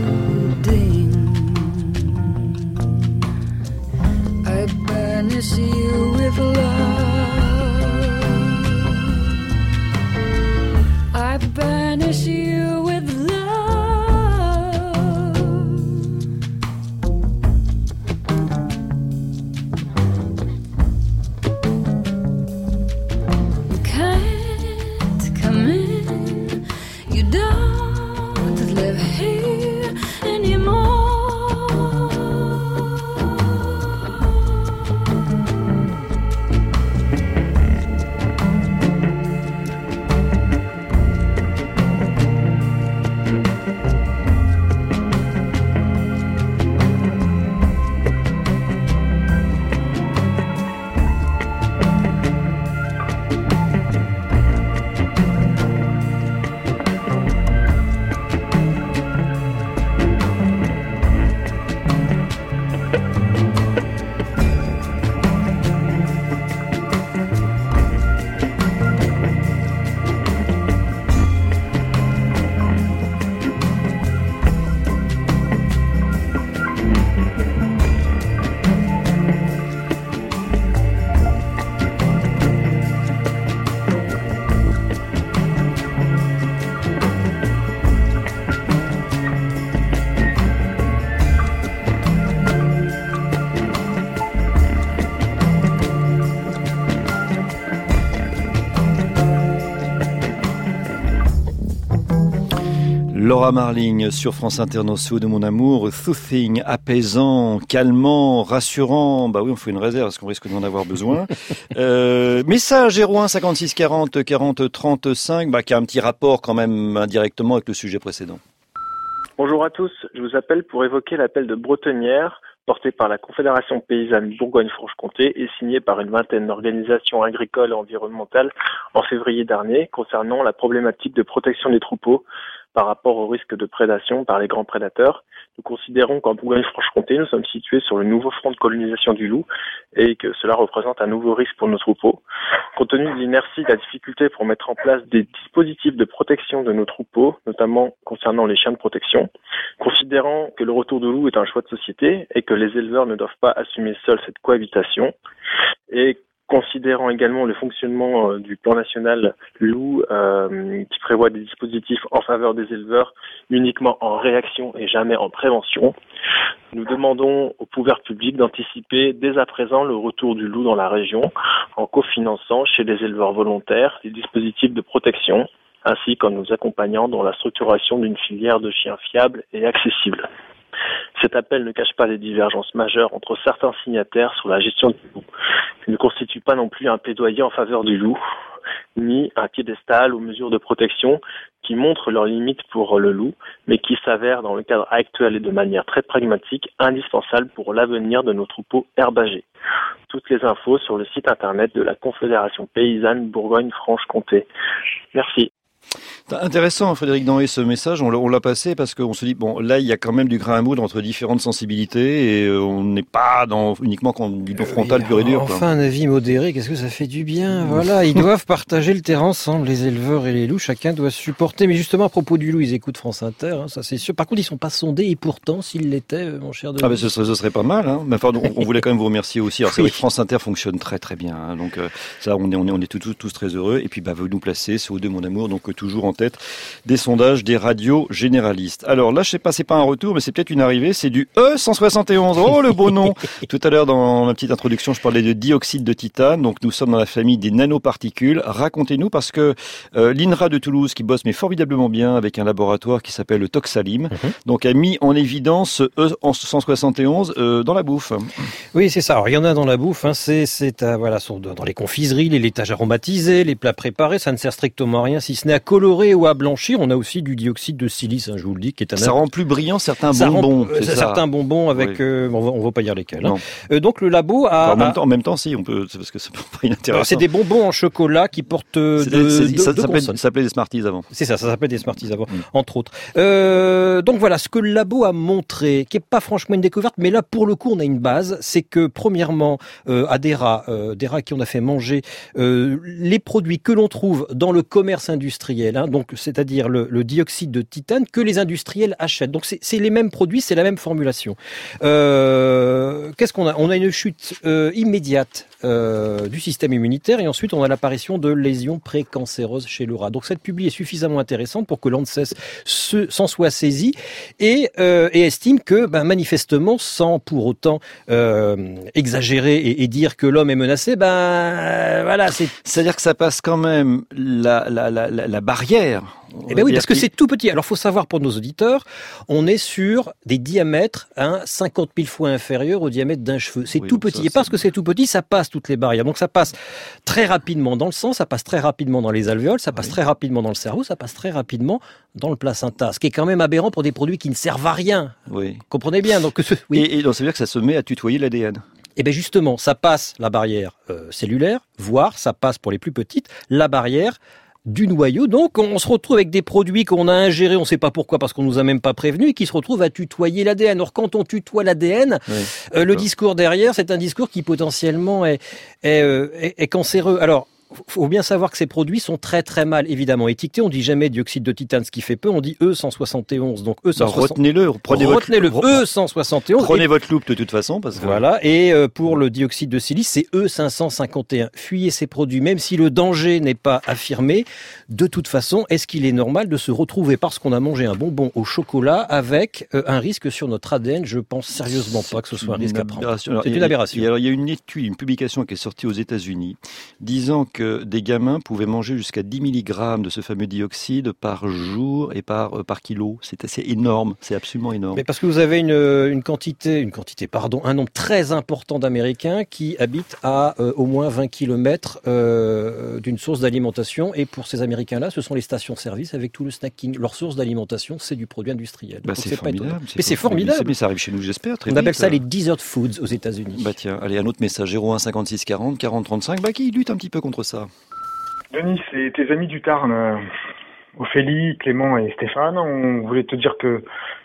I banish you with love. I banish you with love. You can't come in. You don't live here anymore. Laura Marling sur France Inter, de mon amour, soothing, apaisant, calmant, rassurant. Bah oui, on fait une réserve parce qu'on risque d'en avoir besoin. euh, message zéro un cinquante-six quarante quarante trente-cinq, bah, qui a un petit rapport quand même indirectement avec le sujet précédent. Bonjour à tous, je vous appelle pour évoquer l'appel de Bretonnière porté par la Confédération paysanne Bourgogne-Franche-Comté et signé par une vingtaine d'organisations agricoles et environnementales en février dernier concernant la problématique de protection des troupeaux par rapport au risque de prédation par les grands prédateurs. Nous considérons qu'en Bourgogne-Franche-Comté, nous sommes situés sur le nouveau front de colonisation du loup et que cela représente un nouveau risque pour nos troupeaux. Compte tenu de l'inertie et de la difficulté pour mettre en place des dispositifs de protection de nos troupeaux, notamment concernant les chiens de protection, considérant que le retour du loup est un choix de société et que les éleveurs ne doivent pas assumer seuls cette cohabitation, et considérant également le fonctionnement euh, du plan national loup euh, qui prévoit des dispositifs en faveur des éleveurs uniquement en réaction et jamais en prévention, nous demandons au pouvoir public d'anticiper dès à présent le retour du loup dans la région en cofinançant chez les éleveurs volontaires des dispositifs de protection ainsi qu'en nous accompagnant dans la structuration d'une filière de chiens fiables et accessibles. Cet appel ne cache pas les divergences majeures entre certains signataires sur la gestion du loup. Il ne constitue pas non plus un plaidoyer en faveur du loup, ni un piédestal aux mesures de protection qui montrent leurs limites pour le loup, mais qui s'avèrent dans le cadre actuel et de manière très pragmatique indispensables pour l'avenir de nos troupeaux herbagés. Toutes les infos sur le site internet de la Confédération Paysanne Bourgogne-Franche-Comté. Merci. Intéressant, Frédéric Danhé, ce message. On l'a, on l'a passé parce qu'on se dit, bon, là, il y a quand même du grain à moudre entre différentes sensibilités et euh, on n'est pas dans uniquement quand, du dos frontal pur et dur. Enfin, quoi. un avis modéré, qu'est-ce que ça fait du bien. Voilà, ils doivent partager le terrain ensemble, les éleveurs et les loups. Chacun doit se supporter. Mais justement, à propos du loup, ils écoutent France Inter, hein, ça c'est sûr. Par contre, ils sont pas sondés et pourtant, s'ils l'étaient, mon cher Denis. Ah ben, ce serait, ce serait pas mal. Hein. Mais enfin, on, on voulait quand même vous remercier aussi. Alors, c'est vrai que France Inter fonctionne très très bien. Hein. Donc euh, ça, on est, on est, on est tous, tous, tous très heureux. Et puis, bah, vous nous placez, C O deux, mon amour, donc euh, toujours en tête des sondages des radios généralistes. Alors là, je sais pas, c'est pas un retour, mais c'est peut-être une arrivée, c'est du E cent soixante et onze. Oh, le beau nom. Tout à l'heure, dans ma petite introduction, je parlais de dioxyde de titane, donc nous sommes dans la famille des nanoparticules. Racontez-nous, parce que euh, l'I N R A de Toulouse, qui bosse mais formidablement bien avec un laboratoire qui s'appelle le Toxalim, mm-hmm. donc a mis en évidence E cent soixante et onze euh, dans la bouffe. Oui, c'est ça. Alors, il y en a dans la bouffe, hein, c'est, c'est à, voilà, sont dans les confiseries, les laitages aromatisés, les plats préparés, ça ne sert strictement à rien, si ce n'est à colorer ou à blanchir. On a aussi du dioxyde de silice, hein, je vous le dis, qui est un... Ça rend plus brillant certains ça bonbons. Rend, euh, c'est certains ça. bonbons avec... Oui. Euh, on ne va pas dire lesquels. Hein. Euh, donc le labo a... En même, a... temps, en même temps, si, on peut... Parce que ça peut pas inintéressant. C'est des bonbons en chocolat qui portent de, c'est, de, c'est, de, ça, de ça, s'appelait, ça s'appelait des Smarties avant. C'est ça, ça s'appelait des Smarties avant, mm. entre autres. Euh, donc voilà, ce que le labo a montré, qui est pas franchement une découverte, mais là, pour le coup, on a une base, c'est que, premièrement, euh, à des rats, euh, des rats qui on a fait manger euh, les produits que l'on trouve dans le commerce industriel, hein, donc c'est-à-dire le, le dioxyde de titane que les industriels achètent. Donc c'est, c'est les mêmes produits, c'est la même formulation. Euh, qu'est-ce qu'on a ? On a une chute euh, immédiate euh, du système immunitaire et ensuite on a l'apparition de lésions précancéreuses chez le rat. Donc cette publi est suffisamment intéressante pour que l'ANSES se, s'en soit saisi et, euh, et estime que ben, manifestement, sans pour autant euh, exagérer et, et dire que l'homme est menacé, ben euh, voilà, c'est... C'est-à-dire que ça passe quand même la, la, la, la, la barrière. Eh ben oui, parce que c'est tout petit. Alors, faut savoir pour nos auditeurs, on est sur des diamètres hein, cinquante mille fois inférieurs au diamètre d'un cheveu. C'est oui, tout petit. Ça, et parce que c'est tout petit, ça passe toutes les barrières. Donc, ça passe très rapidement dans le sang, ça passe très rapidement dans les alvéoles, ça passe oui. très rapidement dans le cerveau, ça passe très rapidement dans le placenta. Ce qui est quand même aberrant pour des produits qui ne servent à rien. Oui. Comprenez bien. Donc, oui. Et, et donc, ça veut dire que ça se met à tutoyer l'A D N. Eh bien justement, ça passe la barrière euh, cellulaire, voire ça passe pour les plus petites, la barrière du noyau. Donc on se retrouve avec des produits qu'on a ingérés, on ne sait pas pourquoi, parce qu'on nous a même pas prévenus, et qui se retrouvent à tutoyer l'A D N. Alors quand on tutoie l'A D N, oui, euh, le discours derrière, c'est un discours qui potentiellement est, est, euh, est, est cancéreux. Alors, faut bien savoir que ces produits sont très très mal évidemment étiquetés. On dit jamais dioxyde de titane, ce qui fait peu. On dit E cent soixante et onze. Donc E cent soixante... Ben, retenez-le. Prenez retenez-le. Votre... E cent soixante et onze. Prenez et... votre loupe de toute façon, parce que voilà. Et pour le dioxyde de silice, c'est E cinq cent cinquante et un. Fuyez ces produits, même si le danger n'est pas affirmé. De toute façon, est-ce qu'il est normal de se retrouver parce qu'on a mangé un bonbon au chocolat avec un risque sur notre A D N ? Je pense sérieusement pas que ce soit un risque à prendre. Alors, c'est une aberration. Et alors, il y a une étude, une publication qui est sortie aux États-Unis, disant que des gamins pouvaient manger jusqu'à dix milligrammes de ce fameux dioxyde par jour et par, euh, par kilo. C'est assez énorme, c'est absolument énorme. Mais parce que vous avez une, une quantité, une quantité, pardon, un nombre très important d'Américains qui habitent à euh, au moins vingt kilomètres euh, d'une source d'alimentation. Et pour ces Américains-là, ce sont les stations-service avec tout le snacking. Leur source d'alimentation, c'est du produit industriel. Bah, c'est, c'est formidable. C'est mais c'est formidable. Mais ça arrive chez nous, j'espère. Très On vite, appelle ça euh... les dessert foods aux États-Unis. Bah tiens, allez, un autre message, zéro un cinquante-six quarante quarante trente-cinq, bah qui lutte un petit peu contre ça. Denis, c'est tes amis du Tarn, euh, Ophélie, Clément et Stéphane. On voulait te dire que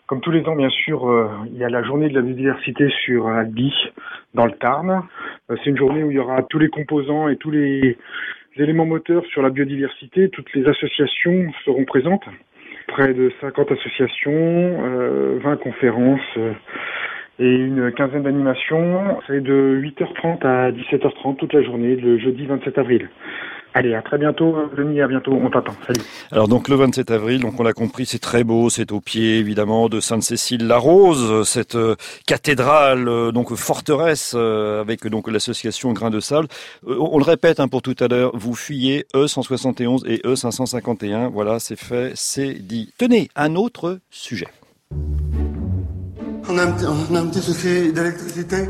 Comme tous les ans, bien sûr, euh, il y a la journée de la biodiversité sur Albi, dans le Tarn. Euh, c'est une journée où il y aura tous les composants et tous les, les éléments moteurs sur la biodiversité. Toutes les associations seront présentes. Près de cinquante associations, euh, vingt conférences euh, et une quinzaine d'animations. C'est de huit heures trente à dix-sept heures trente toute la journée, le jeudi vingt-sept avril. Allez, à très bientôt, Denis, à bientôt, on t'attend. Salut. Alors donc le vingt-sept avril, donc on l'a compris, c'est très beau, c'est au pied évidemment de Sainte-Cécile-la-Rose, cette euh, cathédrale, euh, donc forteresse euh, avec donc l'association Grain de Sable. Euh, on le répète hein, pour tout à l'heure, vous fuyez E cent soixante et onze et E cinq cent cinquante et un, voilà, c'est fait, c'est dit. Tenez, un autre sujet. On a un, petit- on a un petit souci d'électricité.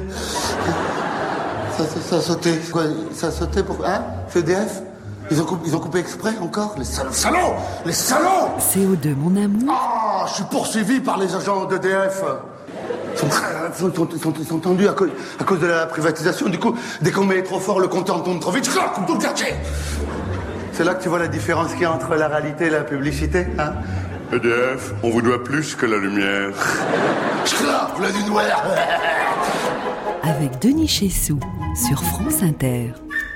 Ça, ça, ça a sauté. Quoi, ça a sauté pour... Hein C D F ils ont, coupé, ils ont coupé exprès encore Les salauds, salauds Les salauds C O deux, mon amour. Ah, je suis poursuivi par les agents d'E D F. Ils sont, très- ils sont, ils sont, ils sont tendus à cause, à cause de la privatisation. Du coup, dès qu'on met trop fort, le compteur tourne trop vite. Clac, comme tout le quartier. C'est là que tu vois la différence qu'il y a entre la réalité et la publicité, hein E D F, on vous doit plus que la lumière. Clac, la du noir. Avec Denis Chessou sur France Inter.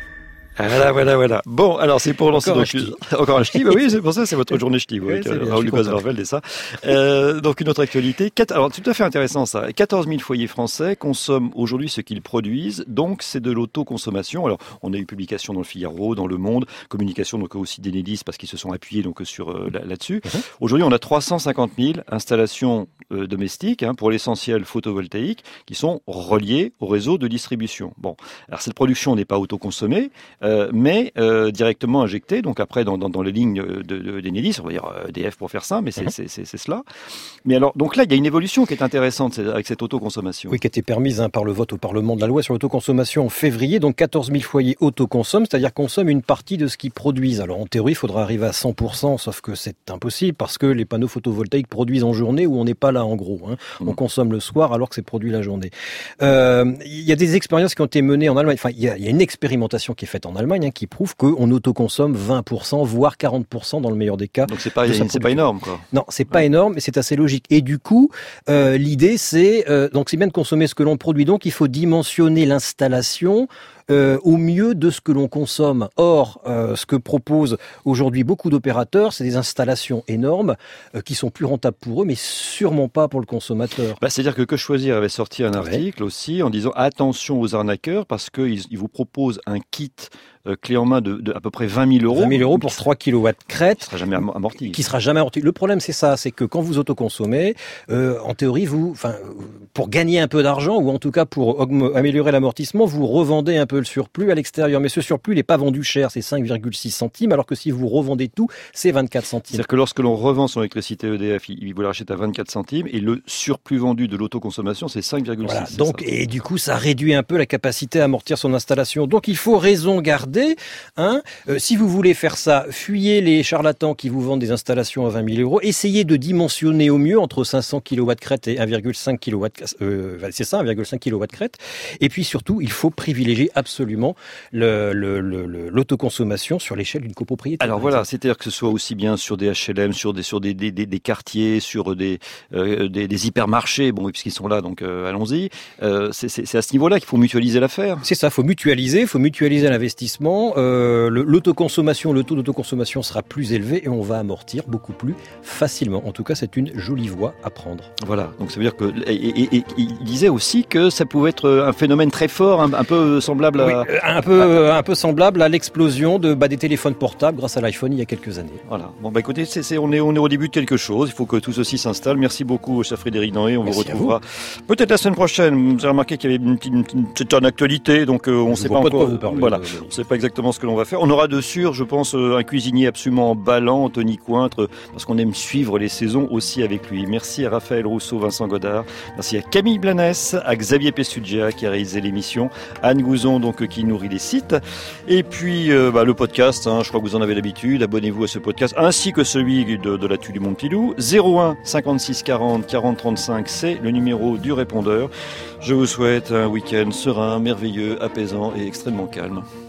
Voilà, voilà, voilà. Bon, alors c'est pour lancer Encore donc un ch'ti. encore un ch'ti. Bah oui, c'est pour ça, c'est votre journée ch'ti, Oui, avec c'est euh, bien, Raoul je suis content. Lucas-Vervelde et ça. Euh, donc une autre actualité. Quat- Alors tout à fait intéressant ça. quatorze mille foyers français consomment aujourd'hui ce qu'ils produisent, donc c'est de l'autoconsommation. Alors on a eu publication dans le Figaro, dans Le Monde, communication donc aussi d'Enedis parce qu'ils se sont appuyés donc sur euh, là- là-dessus. Mhm. Aujourd'hui, on a trois cent cinquante mille installations euh, domestiques, hein, pour l'essentiel photovoltaïques, qui sont reliées au réseau de distribution. Bon, alors cette production n'est pas autoconsommée, euh, mais euh, directement injectée. Donc après, dans, dans, dans les lignes de, de, d'Enedis, on va dire E D F pour faire simple, mais c'est, Mhm. c'est, c'est, c'est cela. Mais alors, donc là, il y a une évolution qui est intéressante c'est- avec cette autoconsommation. Oui, qui a été permise hein, par le vote au Parlement de la loi sur l'autoconsommation en février. Donc quatorze mille foyers autoconsomment, c'est-à-dire consomment une partie de ce qu'ils produisent. Alors en théorie, il faudra arriver à cent pour cent, sauf que c'est impossible parce que les panneaux photovoltaïques produisent en journée où on n'est pas là en gros. Hein. On consomme le soir alors que c'est produit la journée. Euh, Il y a des expériences qui ont été menées en Allemagne. Enfin, il y a, il y a une expérimentation qui est faite en Allemagne hein, qui prouve qu'on autoconsomme vingt pour cent, voire quarante pour cent dans le meilleur des cas. Donc c'est pas, de sa c'est pas production. énorme, quoi. Non, c'est pas énorme, mais c'est assez logique. Et du coup, euh, l'idée, c'est euh, donc c'est bien de consommer ce que l'on produit. Donc, il faut dimensionner l'installation euh, au mieux de ce que l'on consomme. Or, euh, ce que proposent aujourd'hui beaucoup d'opérateurs, c'est des installations énormes euh, qui sont plus rentables pour eux, mais sûrement pas pour le consommateur. Bah, c'est-à-dire que Que Choisir avait sorti un article aussi en disant attention aux arnaqueurs parce qu'ils ils vous proposent un kit euh, clé en main de, de à peu près vingt mille euros. vingt mille euros pour trois kilowatts crête. Qui sera jamais am- amorti. Qui sera jamais amorti. Le problème, c'est ça, c'est que quand vous autoconsommez, euh, en théorie, vous, enfin, pour gagner un peu d'argent ou en tout cas pour augme- améliorer l'amortissement, vous revendez un peu le surplus à l'extérieur. Mais ce surplus, il n'est pas vendu cher, c'est cinq virgule six centimes, alors que si vous revendez tout, c'est vingt-quatre centimes. C'est-à-dire que lorsque l'on revend son électricité E D F, il, il vous la rachète à vingt-quatre centimes et le surplus vendu de l'autoconsommation, c'est cinq virgule six. Voilà, c'est donc, ça. et du coup, ça réduit un peu la capacité à amortir son installation. Donc, il faut raison garder. Hein. Euh, si vous voulez faire ça, fuyez les charlatans qui vous vendent des installations à vingt mille euros. Essayez de dimensionner au mieux entre cinq cents kilowatts crête et un virgule cinq kilowatts. Euh, c'est ça, un virgule cinq kilowatts crête. Et puis surtout, il faut privilégier absolument le, le, le, le, l'autoconsommation sur l'échelle d'une copropriété. Alors voilà, c'est-à-dire que ce soit aussi bien sur des H L M, sur des sur des des, des, des quartiers, sur des, euh, des des hypermarchés, bon puisqu'ils sont là, donc euh, allons-y. Euh, c'est, c'est, c'est à ce niveau-là qu'il faut mutualiser l'affaire. C'est ça, faut mutualiser, faut mutualiser l'investissement. Euh, le, l'autoconsommation, le taux d'autoconsommation sera plus élevé et on va amortir beaucoup plus facilement. En tout cas, c'est une jolie voie à prendre. Voilà, donc ça veut dire que et, et, et il disait aussi que ça pouvait être un phénomène très fort, un, un peu semblable à Oui, euh, un peu euh, un peu semblable à l'explosion de bah, des téléphones portables grâce à l'iPhone il y a quelques années. Voilà. Bon bah écoutez, c'est, c'est, on est on est au début de quelque chose. Il faut que tout ceci s'installe. Merci beaucoup, cher Frédéric Danré. On Merci vous retrouvera peut-être la semaine prochaine. Vous avez remarqué qu'il y avait une petite, une petite- c'est en actualité, donc euh, on ne Je sait vois pas pas de encore. quoi vous parlez, Voilà, euh, on ne sait pas exactement ce que l'on va faire. On aura de sûr, je pense, euh, un cuisinier absolument ballant, Anthony Cointre, parce qu'on aime suivre les saisons aussi avec lui. Merci à Raphaël Rousseau, Vincent Godard. Merci à Camille Blanès, à Xavier Pessugia qui a réalisé l'émission, Anne Gouzon donc euh, qui nourrit les sites, et puis euh, bah, le podcast. Hein, je crois que vous en avez l'habitude. Abonnez-vous à ce podcast ainsi que celui de, de l'actu du Montpilou. zéro un cinquante-six quarante quarante trente-cinq, c'est le numéro du répondeur. Je vous souhaite un week-end serein, merveilleux, apaisant et extrêmement calme.